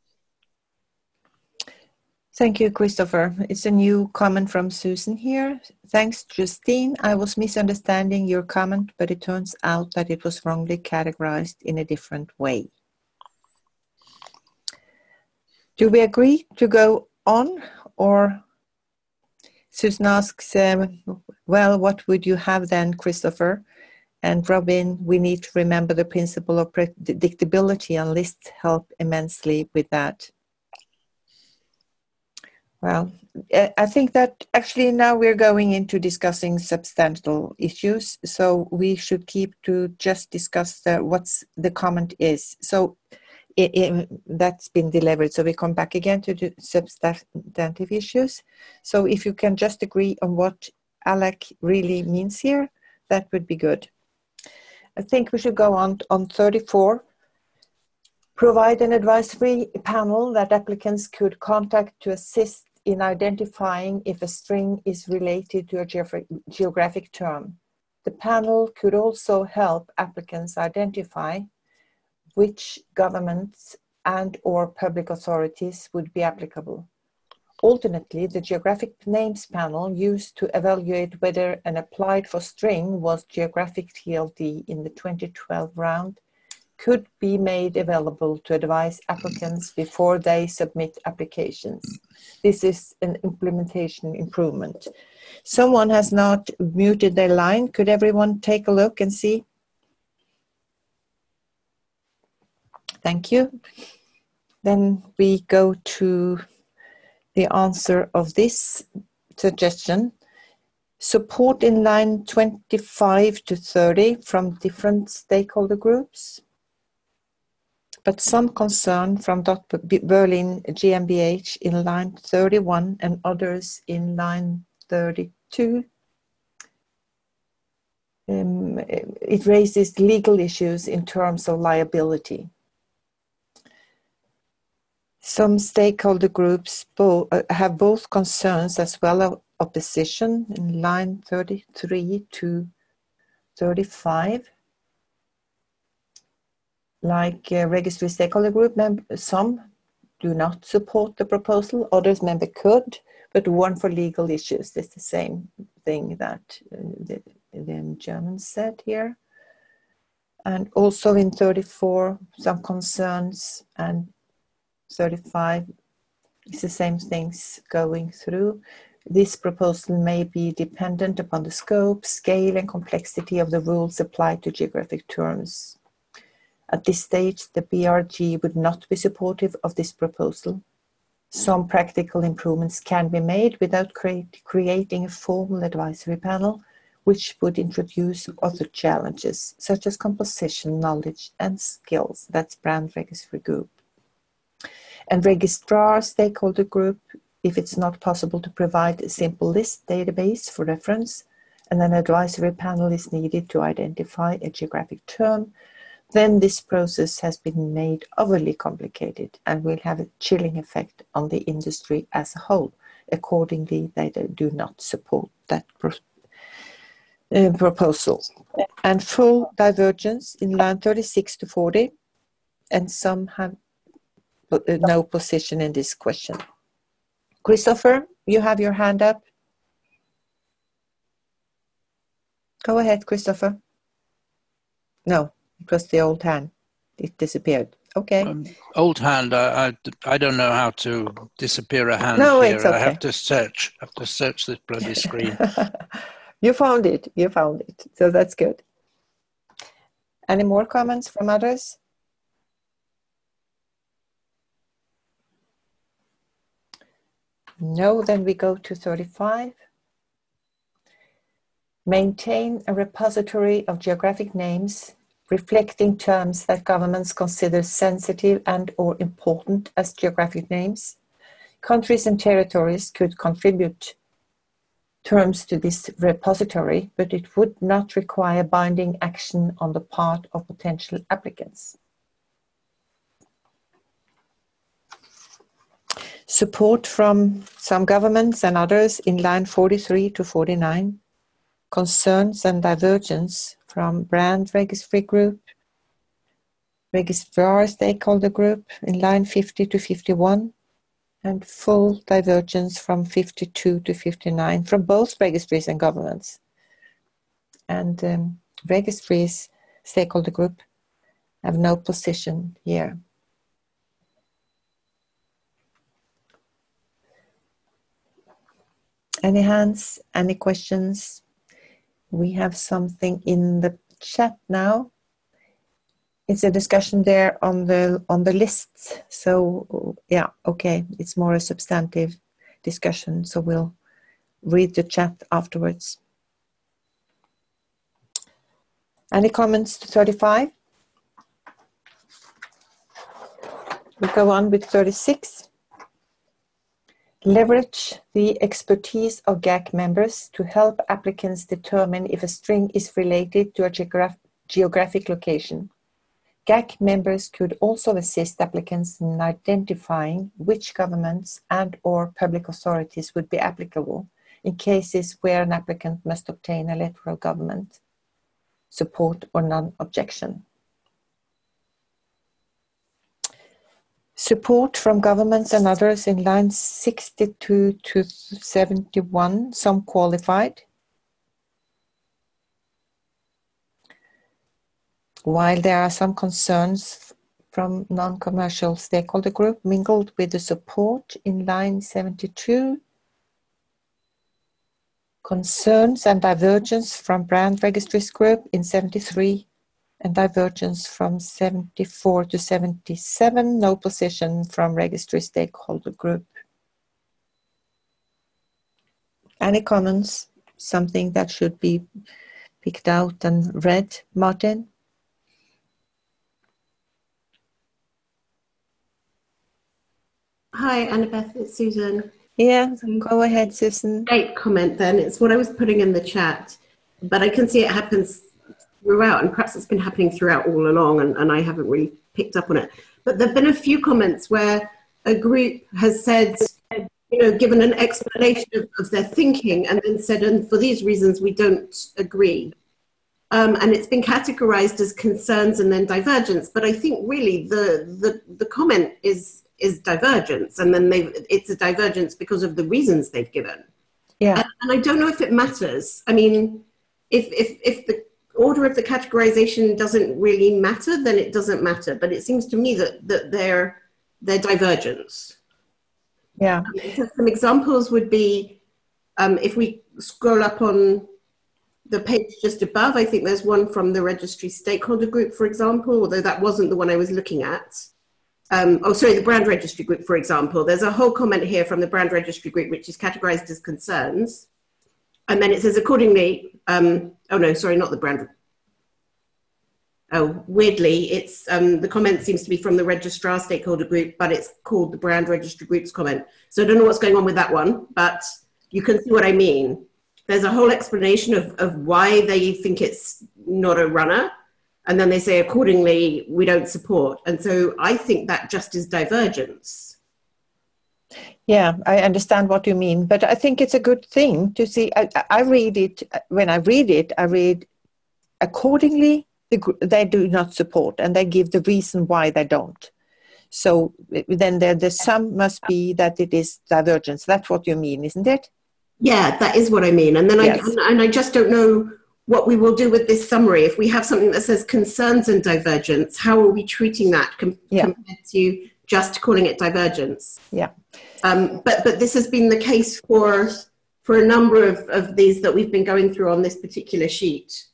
S2: Thank you, Christopher. It's a new comment from Susan here. Thanks, Justine. I was misunderstanding your comment, but it turns out that it was wrongly categorized in a different way. Do we agree to go on, or Susan asks, well, what would you have then, Christopher? And Robin, we need to remember the principle of predictability, and lists help immensely with that. Well, I think that actually now we're going into discussing substantial issues, so we should keep to just discuss what the comment is. So that's been delivered, so we come back again to the substantive issues. So if you can just agree on what ALEC really means here, that would be good. I think we should go on 34. Provide an advisory panel that applicants could contact to assist in identifying if a string is related to a geographic term. The panel could also help applicants identify which governments and/or public authorities would be applicable. Alternately, the geographic names panel used to evaluate whether an applied for string was geographic TLD in the 2012 round could be made available to advise applicants before they submit applications. This is an implementation improvement. Someone has not muted their line. Could everyone take a look and see? Thank you. Then we go to the answer of this suggestion. Support in line 25 to 30 from different stakeholder groups, but some concern from Berlin GmbH in line 31 and others in line 32. It raises legal issues in terms of liability. Some stakeholder groups have both concerns as well as opposition in line 33 to 35. Like registry stakeholder group, some do not support the proposal, others maybe could, but warn for legal issues. It's the same thing that the Germans said here. And also in 34, some concerns, and 35 is the same things going through. This proposal may be dependent upon the scope, scale, and complexity of the rules applied to geographic terms. At this stage, the BRG would not be supportive of this proposal. Some practical improvements can be made without creating a formal advisory panel, which would introduce other challenges, such as composition, knowledge, and skills. That's brand registry group. And registrar stakeholder group, if it's not possible to provide a simple list database for reference, and an advisory panel is needed to identify a geographic term, then this process has been made overly complicated and will have a chilling effect on the industry as a whole. Accordingly, they do not support that proposal. And full divergence in line 36 to 40, and some have no position in this question. Christopher, you have your hand up. Go ahead, Christopher. No. It was the old hand. It disappeared. Okay.
S9: Old hand. I don't know how to disappear a hand
S2: no,
S9: here.
S2: It's okay.
S9: I have to search this bloody screen.
S2: You found it. You found it. So that's good. Any more comments from others? No, then we go to 35. Maintain a repository of geographic names reflecting terms that governments consider sensitive and or important as geographic names. Countries and territories could contribute terms to this repository, but it would not require binding action on the part of potential applicants. Support from some governments and others in line 43 to 49. Concerns and divergence from brand registry group, registrar stakeholder group in line 50 to 51, and full divergence from 52 to 59 from both registries and governments. And registries stakeholder group have no position here. Any hands, any questions? We have something in the chat now. It's a discussion there on the lists. So yeah, okay, it's more a substantive discussion. So we'll read the chat afterwards. Any comments to 35? We go on with 36. Leverage the expertise of GAC members to help applicants determine if a string is related to a geographic location. GAC members could also assist applicants in identifying which governments and/or public authorities would be applicable in cases where an applicant must obtain electoral government support or non-objection. Support from governments and others in lines 62 to 71, some qualified. While there are some concerns from non-commercial stakeholder group mingled with the support in line 72, concerns and divergence from brand registries group in 73, and divergence from 74 to 77, no position from registry stakeholder group. Any comments? Something that should be picked out and read, Martin?
S4: Hi, Annabeth, it's Susan.
S2: Yeah, go ahead, Susan.
S4: Great comment then. It's what I was putting in the chat, but I can see it happens throughout, and perhaps it's been happening throughout all along, and I haven't really picked up on it. But there have been a few comments where a group has said, given an explanation of their thinking and then said, and for these reasons, we don't agree. And it's been categorized as concerns and then divergence. But I think really the comment is divergence, and then it's a divergence because of the reasons they've given.
S2: Yeah.
S4: And I don't know if it matters. I mean, if the order of the categorization doesn't really matter, then it doesn't matter. But it seems to me that they're divergence.
S2: Yeah.
S4: So some examples would be, if we scroll up on the page just above, I think there's one from the registry stakeholder group, for example, although that wasn't the one I was looking at. The brand registry group, for example. There's a whole comment here from the brand registry group, which is categorized as concerns. And then it says accordingly, not the brand. Oh, weirdly, it's the comment seems to be from the registrar stakeholder group, but it's called the brand registry group's comment. So I don't know what's going on with that one, but you can see what I mean. There's a whole explanation of why they think it's not a runner. And then they say, accordingly, we don't support. And so I think that just is divergence.
S2: Yeah, I understand what you mean, but I think it's a good thing to see. I read it, when I read accordingly, they do not support, and they give the reason why they don't. So then the sum must be that it is divergence. That's what you mean, isn't it?
S4: Yeah, that is what I mean. And then
S2: yes.
S4: I just don't know what we will do with this summary. If we have something that says concerns and divergence, how are we treating that compared to just calling it divergence?
S2: Yeah.
S4: But this has been the case for a number of these that we've been going through on this particular sheet.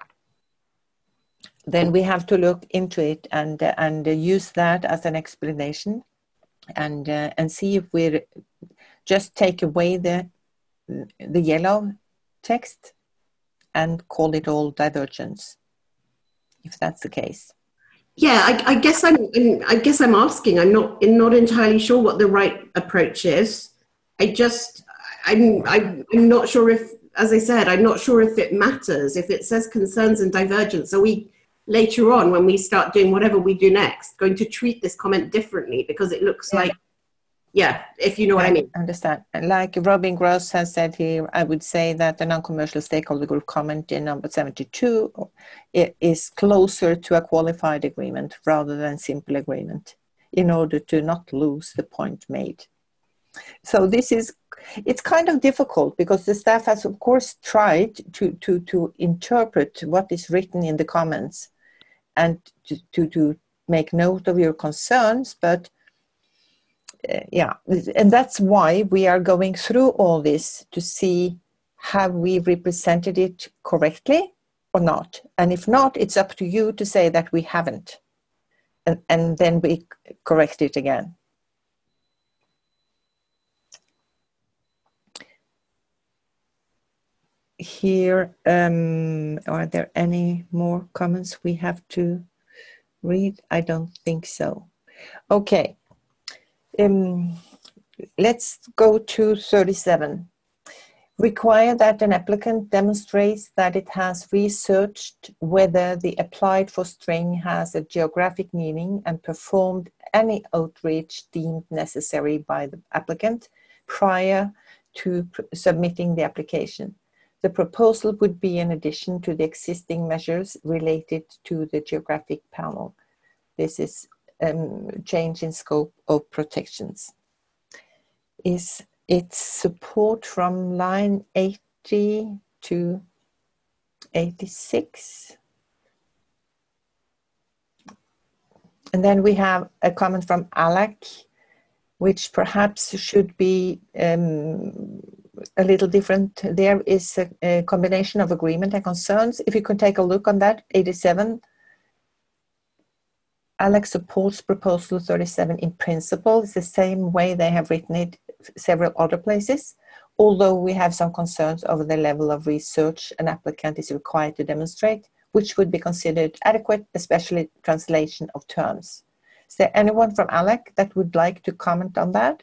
S2: Then we have to look into it and use that as an explanation, and see if we just take away the yellow text and call it all divergence, if that's the case.
S4: Yeah, I guess I'm asking. I'm not entirely sure what the right approach is. I'm not sure if, as I said, I'm not sure if it matters if it says concerns and divergence. Are we later on, when we start doing whatever we do next, going to treat this comment differently because it looks like, if you know what I mean.
S2: I understand. And like Robin Gross has said here, I would say that the non-commercial stakeholder group comment in number 72 is closer to a qualified agreement rather than simple agreement, in order to not lose the point made. So it's kind of difficult because the staff has, of course, tried to interpret what is written in the comments and to make note of your concerns, but and that's why we are going through all this to see, have we represented it correctly or not? And if not, it's up to you to say that we haven't, and then we correct it again. Here, are there any more comments we have to read? I don't think so. Okay. Let's go to 37. Require that an applicant demonstrates that it has researched whether the applied for string has a geographic meaning and performed any outreach deemed necessary by the applicant prior to submitting the application. The proposal would be in addition to the existing measures related to the geographic panel. This is change in scope of protections. Is it support from line 80 to 86? And then we have a comment from Alec, which perhaps should be a little different. There is a combination of agreement and concerns. If you can take a look on that, 87. Alex supports proposal 37 in principle. It's the same way they have written it several other places, although we have some concerns over the level of research an applicant is required to demonstrate, which would be considered adequate, especially translation of terms. Is there anyone from ALEC that would like to comment on that?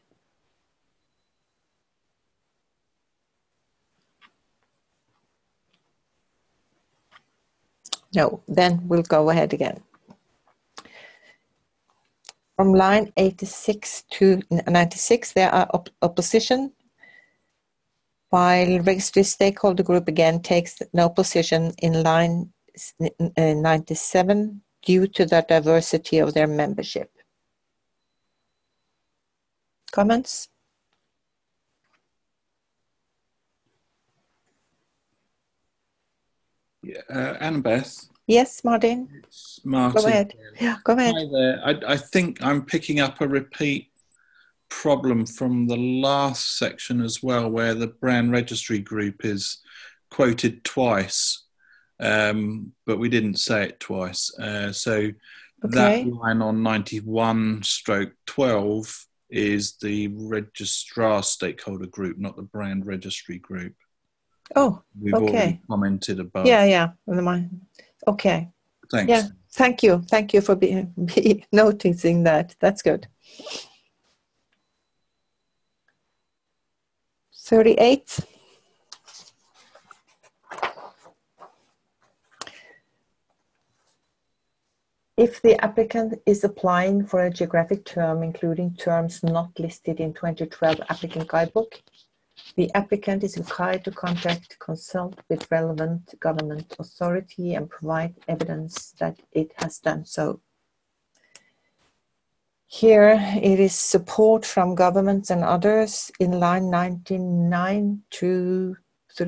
S2: No, then we'll go ahead again. From line 86 to 96, there are opposition, while registry stakeholder group again takes no position in line 97 due to the diversity of their membership. Comments?
S3: Yeah, Annabeth.
S2: Yes, Martin.
S3: Martin.
S2: Go ahead. Yeah, go ahead.
S3: Hi there. I think I'm picking up a repeat problem from the last section as well, where the brand registry group is quoted twice, but we didn't say it twice. So that line on 91/12 is the registrar stakeholder group, not the brand registry group.
S2: Oh,
S3: We've already commented above.
S2: Yeah. Okay.
S3: Thanks.
S2: Yeah, thank you. Thank you for noticing that. That's good. 38. If the applicant is applying for a geographic term, including terms not listed in 2012 applicant guidebook, the applicant is required to consult with relevant government authority and provide evidence that it has done so. Here it is support from governments and others in line 99 through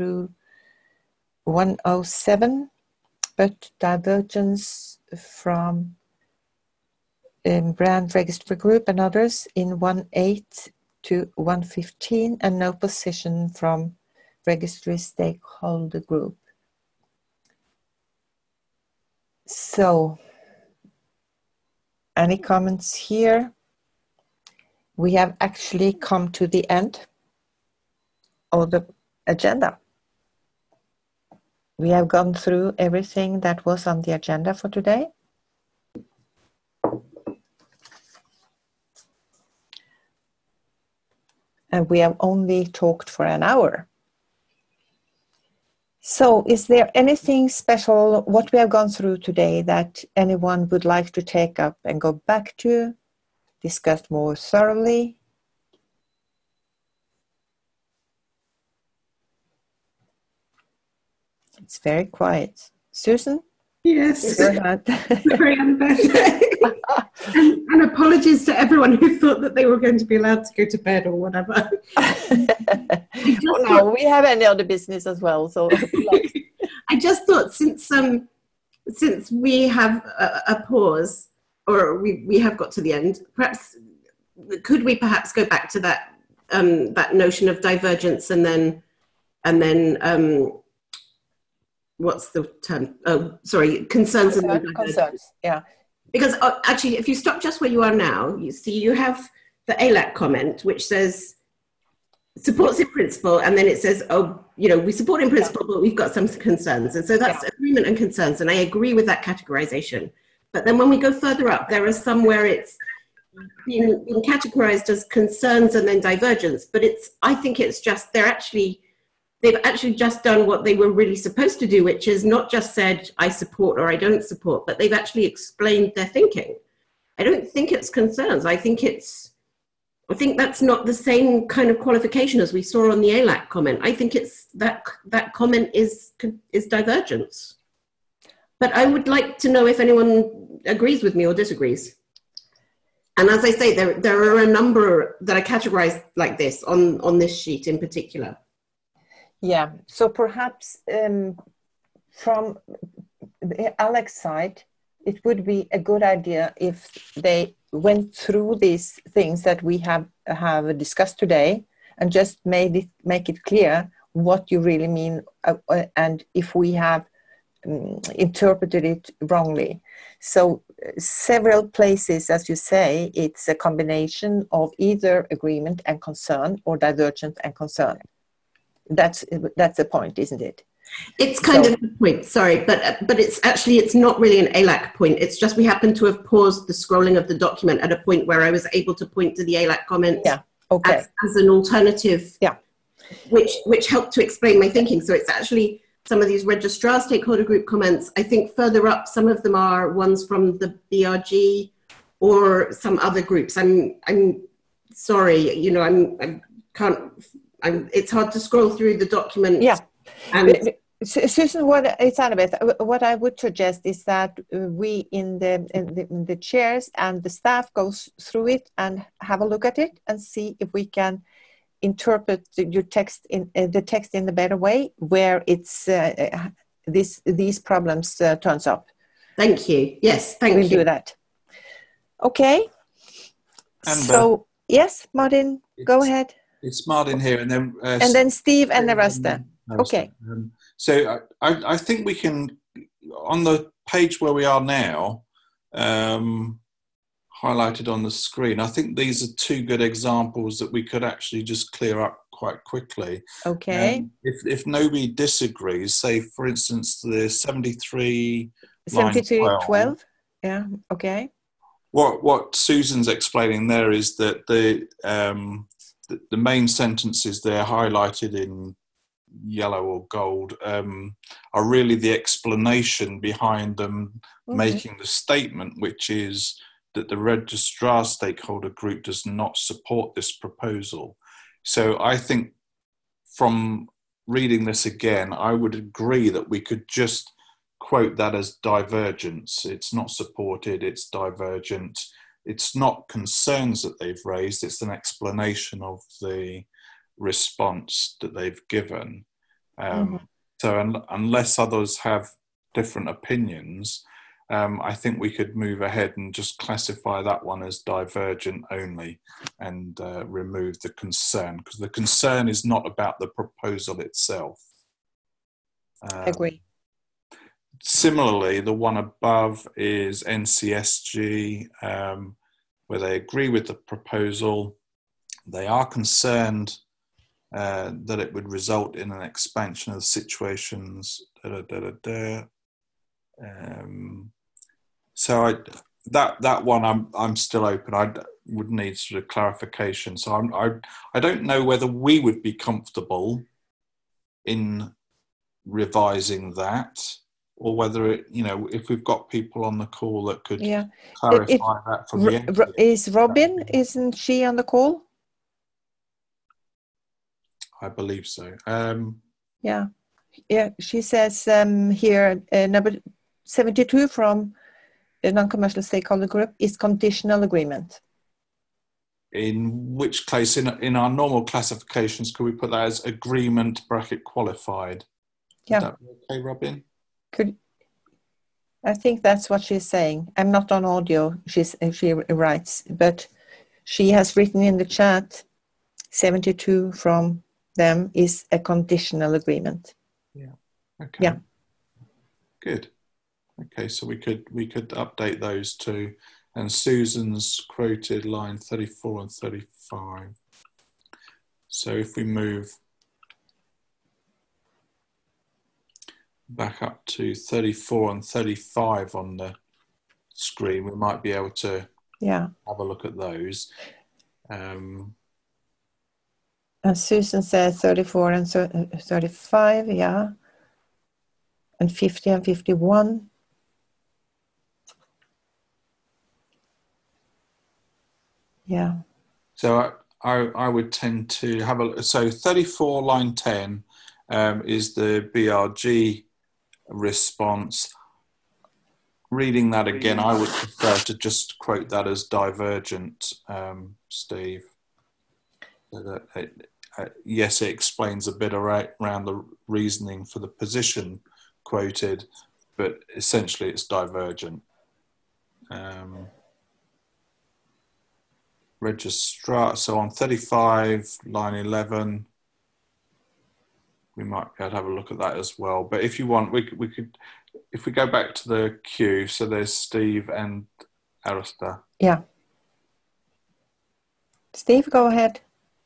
S2: 107, but divergence from brand registry group and others in 18 to 115, and no position from registry stakeholder group. So, any comments here? We have actually come to the end of the agenda. We have gone through everything that was on the agenda for today. And we have only talked for an hour. So is there anything special, what we have gone through today, that anyone would like to take up and go back to, discuss more thoroughly? It's very quiet. Susan?
S4: Yes.
S2: Go ahead.
S4: Sorry, Annabeth. and apologies to everyone who thought that they were going to be allowed to go to bed or whatever.
S2: No, we have any other business as well. So
S4: I just thought since we have a pause, or we have got to the end, perhaps could we perhaps go back to that that notion of divergence and then what's the term? Oh, sorry, concerns and then
S2: concerns. Yeah.
S4: Because actually, if you stop just where you are now, you see you have the ALAC comment, which says supports in principle, and then it says, oh, you know, we support in principle, but we've got some concerns. And so that's agreement and concerns, and I agree with that categorization. But then when we go further up, there are some where it's being categorized as concerns and then divergence, but I think it's just, they've actually just done what they were really supposed to do, which is not just said, I support or I don't support, but they've actually explained their thinking. I don't think it's concerns. I think that's not the same kind of qualification as we saw on the ALAC comment. I think it's that comment is divergence. But I would like to know if anyone agrees with me or disagrees. And as I say, there are a number that are categorized like this on this sheet in particular.
S2: Yeah, so perhaps from Alex's side, it would be a good idea if they went through these things that we have discussed today and just make it clear what you really mean and if we have interpreted it wrongly. So several places, as you say, it's a combination of either agreement and concern or divergent and concern. That's the point, isn't it?
S4: It's kind of the point, sorry, but it's not really an ALAC point. It's just we happen to have paused the scrolling of the document at a point where I was able to point to the ALAC comments as an alternative, which helped to explain my thinking. So it's actually some of these registrar stakeholder group comments. I think further up, some of them are ones from the BRG or some other groups. I'm sorry, you know, I can't. It's hard to scroll through the document.
S2: Yeah.
S4: And
S2: Susan, what I would suggest is that we in the chairs and the staff goes through it and have a look at it and see if we can interpret your text in the text in a better way where it's these problems turns up.
S4: Thank you. Yes, thank you.
S2: We'll do that. Okay.
S3: And,
S2: so yes, Martin, go ahead.
S3: It's Martin here, and
S2: then Steve and Narasta. Okay.
S3: So I think we can, on the page where we are now, highlighted on the screen, I think these are two good examples that we could actually just clear up quite quickly.
S2: Okay.
S3: If nobody disagrees, say for instance the 73
S2: 12. Yeah. Okay.
S3: What Susan's explaining there is that the main sentences there highlighted in yellow or gold are really the explanation behind them making the statement, which is that the registrar stakeholder group does not support this proposal. So I think from reading this again, I would agree that we could just quote that as divergence. It's not supported, it's divergent. It's not concerns that they've raised, it's an explanation of the response that they've given. So unless others have different opinions, I think we could move ahead and just classify that one as divergent only and remove the concern, because the concern is not about the proposal itself.
S2: Agree.
S3: Similarly, the one above is NCSG, where they agree with the proposal. They are concerned that it would result in an expansion of situations. So that one I'm still open. I would need sort of clarification. So I don't know whether we would be comfortable in revising that, or whether it, you know, if we've got people on the call that could clarify that from the end.
S2: Is Robin, isn't she on the call?
S3: I believe so.
S2: Yeah, she says here, number 72 from the non-commercial stakeholder group is conditional agreement.
S3: In which case, in our normal classifications, could we put that as agreement bracket qualified?
S2: Yeah.
S3: Would that be okay, Robin?
S2: I think that's what she's saying. I'm not on audio, she writes, but she has written in the chat, 72 from them is a conditional agreement.
S3: Yeah. Okay.
S2: Yeah.
S3: Good. Okay, so we could update those two. And Susan's quoted line 34 and 35. So if we move back up to 34 and 35 on the screen, we might be able to have a look at those.
S2: And Susan says 34 and 35, yeah. And 50 and 51. Yeah.
S3: So I would tend to have a, so 34 line 10 is the BRG response. Reading that again, I would prefer to just quote that as divergent, Steve. So that yes, it explains a bit around the reasoning for the position quoted, but essentially it's divergent. Registrar, so on 35, line 11, we might be able to have a look at that as well. But if you want, we could, if we go back to the queue, so there's Steve and Arista.
S2: Yeah. Steve, go ahead.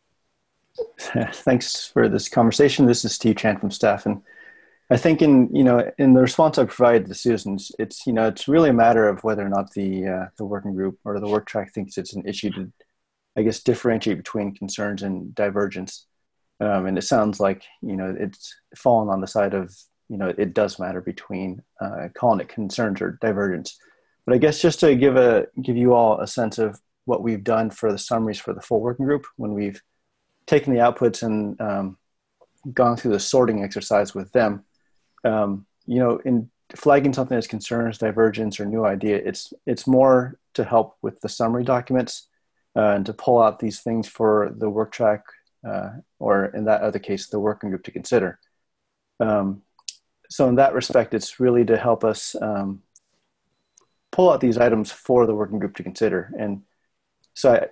S5: Thanks for this conversation. This is Steve Chan from staff, and I think in the response I provided to Susan, it's really a matter of whether or not the working group or the work track thinks it's an issue to, I guess, differentiate between concerns and divergence. And it sounds like it's fallen on the side of it does matter between calling it concerns or divergence. But I guess just to give you all a sense of what we've done for the summaries for the full working group, when we've taken the outputs and gone through the sorting exercise with them, in flagging something as concerns, divergence, or new idea, it's more to help with the summary documents and to pull out these things for the work track, or in that other case, the working group to consider. So in that respect, it's really to help us pull out these items for the working group to consider. And so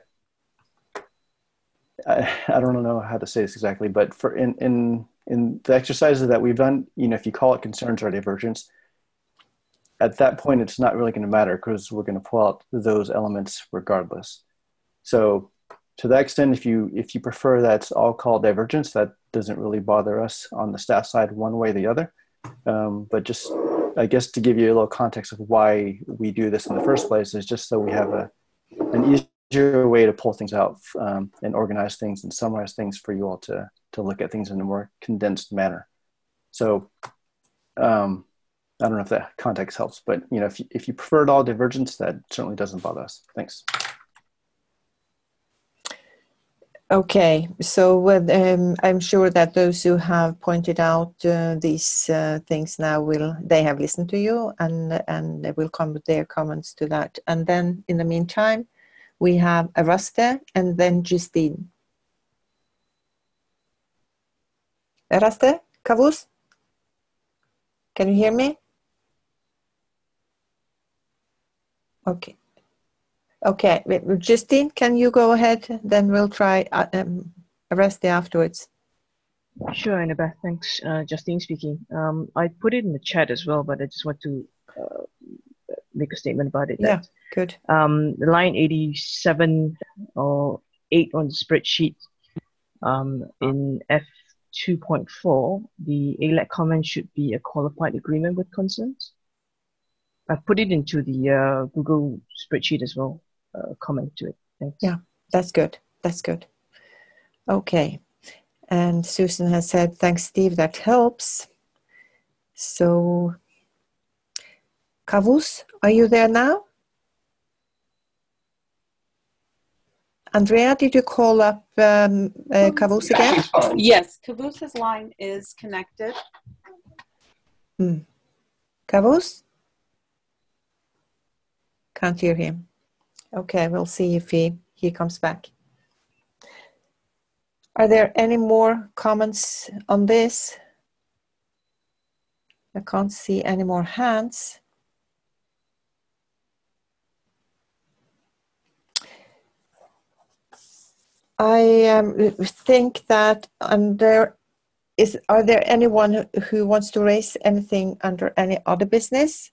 S5: I don't know how to say this exactly, but for in the exercises that we've done, if you call it concerns or divergence, at that point, it's not really going to matter because we're going to pull out those elements regardless. So to that extent, if you prefer that's all called divergence, that doesn't really bother us on the staff side one way or the other. But just, I guess, to give you a little context of why we do this in the first place is just so we have an easier way to pull things out and organize things and summarize things for you all to look at things in a more condensed manner. So I don't know if that context helps, but if you prefer it all divergence, that certainly doesn't bother us. Thanks.
S2: Okay, so I'm sure that those who have pointed out these things now they have listened to you and they will come with their comments to that. And then in the meantime, we have Araste and then Justine. Araste, Kavus, can you hear me? Okay. Okay, Justine, can you go ahead? Then we'll try Araste afterwards.
S7: Sure, Annabeth. Thanks. Justine speaking. I put it in the chat as well, but I just want to make a statement about it.
S2: Yeah, good.
S7: Line 87 or 8 on the spreadsheet, in F2.4, the ALEC comment should be a qualified agreement with concerns. I put it into the Google spreadsheet as well. Comment to it. Thanks.
S2: Yeah, that's good. That's good. Okay. And Susan has said, thanks, Steve. That helps. So, Kavus, are you there now? Andrea, did you call up Kavus again?
S1: Yes, Kavus's line is connected.
S2: Kavus? Can't hear him. Okay, we'll see if he comes back. Are there any more comments on this? I can't see any more hands. I think that are there anyone who wants to raise anything under any other business?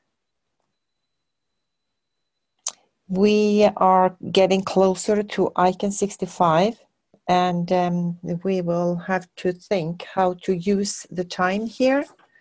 S2: We are getting closer to ICANN 65, and we will have to think how to use the time here.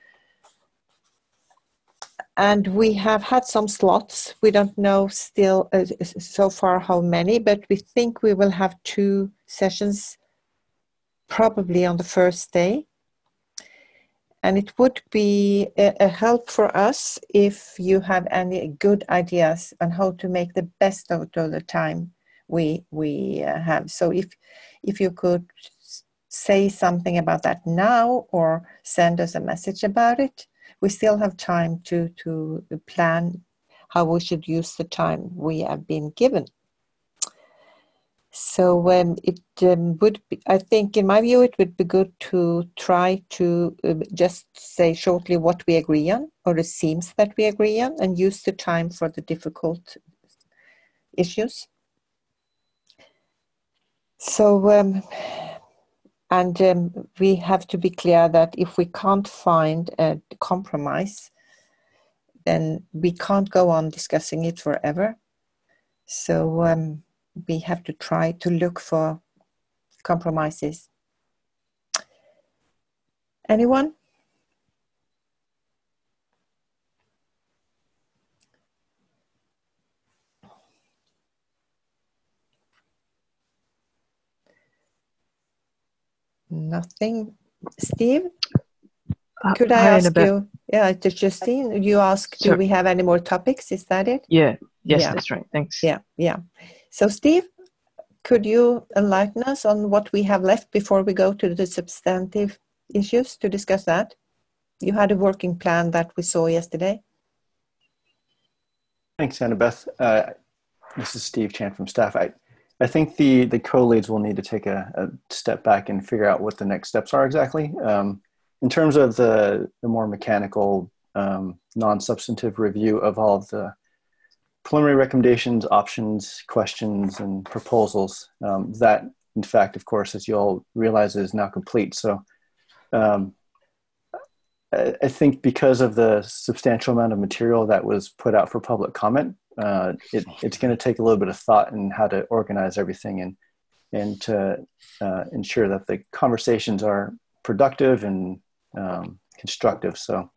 S2: And we have had some slots. We don't know still so far how many, but we think we will have 2 sessions probably on the first day. And it would be a help for us if you have any good ideas on how to make the best out of the time we have. So if you could say something about that now or send us a message about it, we still have time to plan how we should use the time we have been given. So it would be, I think, in my view, it would be good to try to just say shortly what we agree on, or it seems that we agree on, and use the time for the difficult issues. So, we have to be clear that if we can't find a compromise, then we can't go on discussing it forever. So we have to try to look for compromises. Anyone? Nothing. Steve, could I ask you? Yeah, Justine, you asked, do we have any more topics? Is that it?
S7: Yeah. Yes,
S2: Yeah.
S7: that's right. Thanks.
S2: Yeah. So, Steve, could you enlighten us on what we have left before we go to the substantive issues to discuss that? You had a working plan that we saw yesterday.
S5: Thanks, Annabeth. This is Steve Chan from staff. I think the co-leads will need to take a step back and figure out what the next steps are exactly. In terms of the more mechanical, non-substantive review of all of the preliminary recommendations, options, questions, and proposals, that, in fact, of course, as you all realize, is now complete. So I think because of the substantial amount of material that was put out for public comment, it's going to take a little bit of thought in how to organize everything and to ensure that the conversations are productive and constructive. So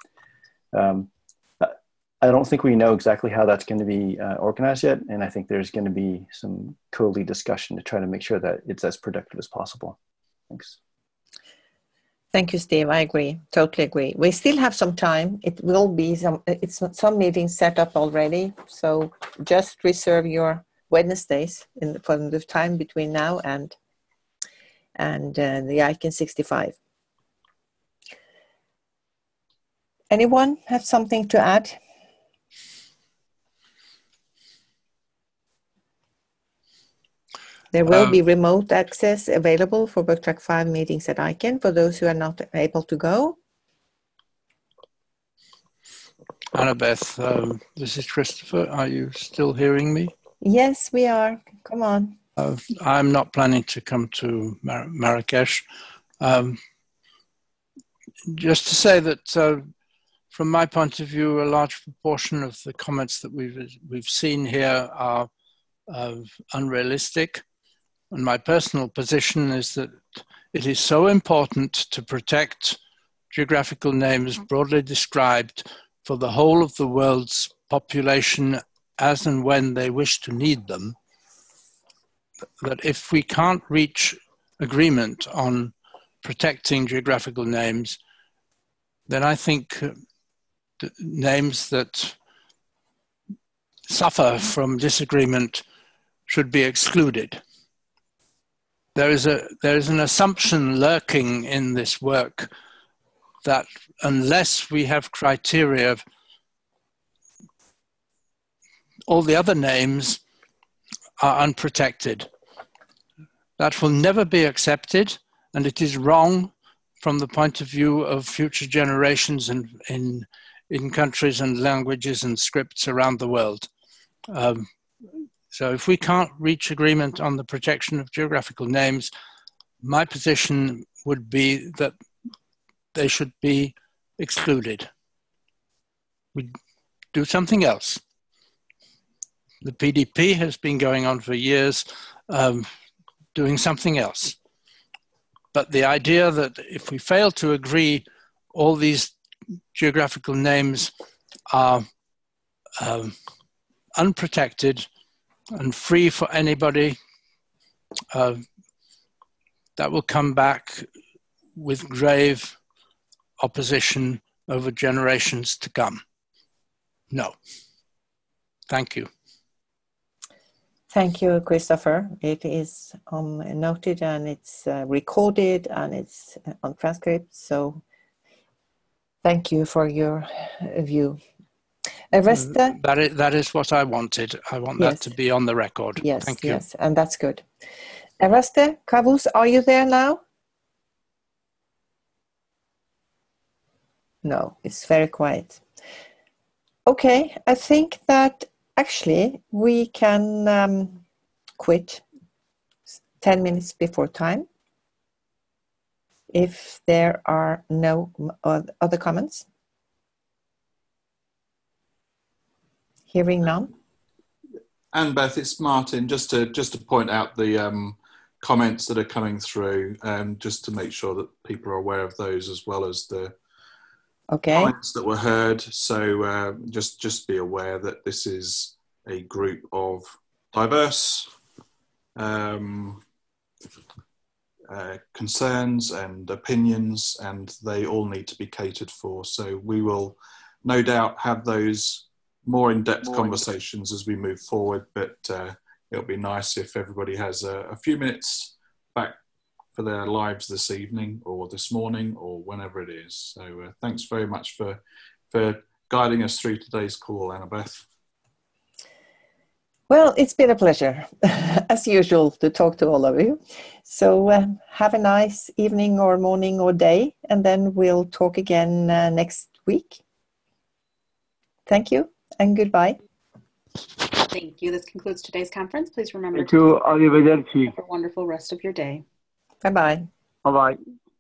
S5: I don't think we know exactly how that's going to be organized yet, and I think there's going to be some co-lead discussion to try to make sure that it's as productive as possible. Thanks.
S2: Thank you, Steve. I agree. Totally agree. We still have some time. It will be some meetings set up already. So just reserve your Wednesdays for the time between now and the ICANN 65. Anyone have something to add? There will be remote access available for WorkTrack 5 meetings at ICANN for those who are not able to go.
S9: Annabeth, this is Christopher. Are you still hearing me?
S2: Yes, we are. Come on.
S9: I'm not planning to come to Marrakesh. Just to say that from my point of view, a large proportion of the comments that we've seen here are unrealistic. And my personal position is that it is so important to protect geographical names broadly described for the whole of the world's population as and when they wish to need them, that if we can't reach agreement on protecting geographical names, then I think names that suffer from disagreement should be excluded. There is an assumption lurking in this work that unless we have criteria, all the other names are unprotected. That will never be accepted, and it is wrong from the point of view of future generations in countries and languages and scripts around the world. So if we can't reach agreement on the protection of geographical names, my position would be that they should be excluded. We do something else. The PDP has been going on for years, doing something else. But the idea that if we fail to agree, all these geographical names are unprotected and free for anybody, that will come back with grave opposition over generations to come. No. Thank you.
S2: Thank you, Christopher. It is noted and it's recorded and it's on transcript. So thank you for your view. Aresta?
S9: That is what I wanted. I want that to be on the record.
S2: Yes,
S9: thank you.
S2: Yes, and that's good. Aresta, Kavus, are you there now? No, it's very quiet. Okay, I think that actually we can quit 10 minutes before time if there are no other comments. Hearing none.
S3: Annabeth, it's Martin. Just to point out the comments that are coming through, just to make sure that people are aware of those as well as the comments that were heard. So just be aware that this is a group of diverse concerns and opinions, and they all need to be catered for. So we will no doubt have those more in-depth conversations as we move forward, but it'll be nice if everybody has a few minutes back for their lives this evening or this morning or whenever it is. So thanks very much for guiding us through today's call, Annabeth.
S2: Well, it's been a pleasure, as usual, to talk to all of you. So have a nice evening or morning or day, and then we'll talk again next week. Thank you and goodbye.
S1: Thank you. This concludes today's conference. Please remember
S10: Thank you. Arrivederci.
S1: have a wonderful rest of your day.
S2: Bye-bye.
S10: Bye-bye.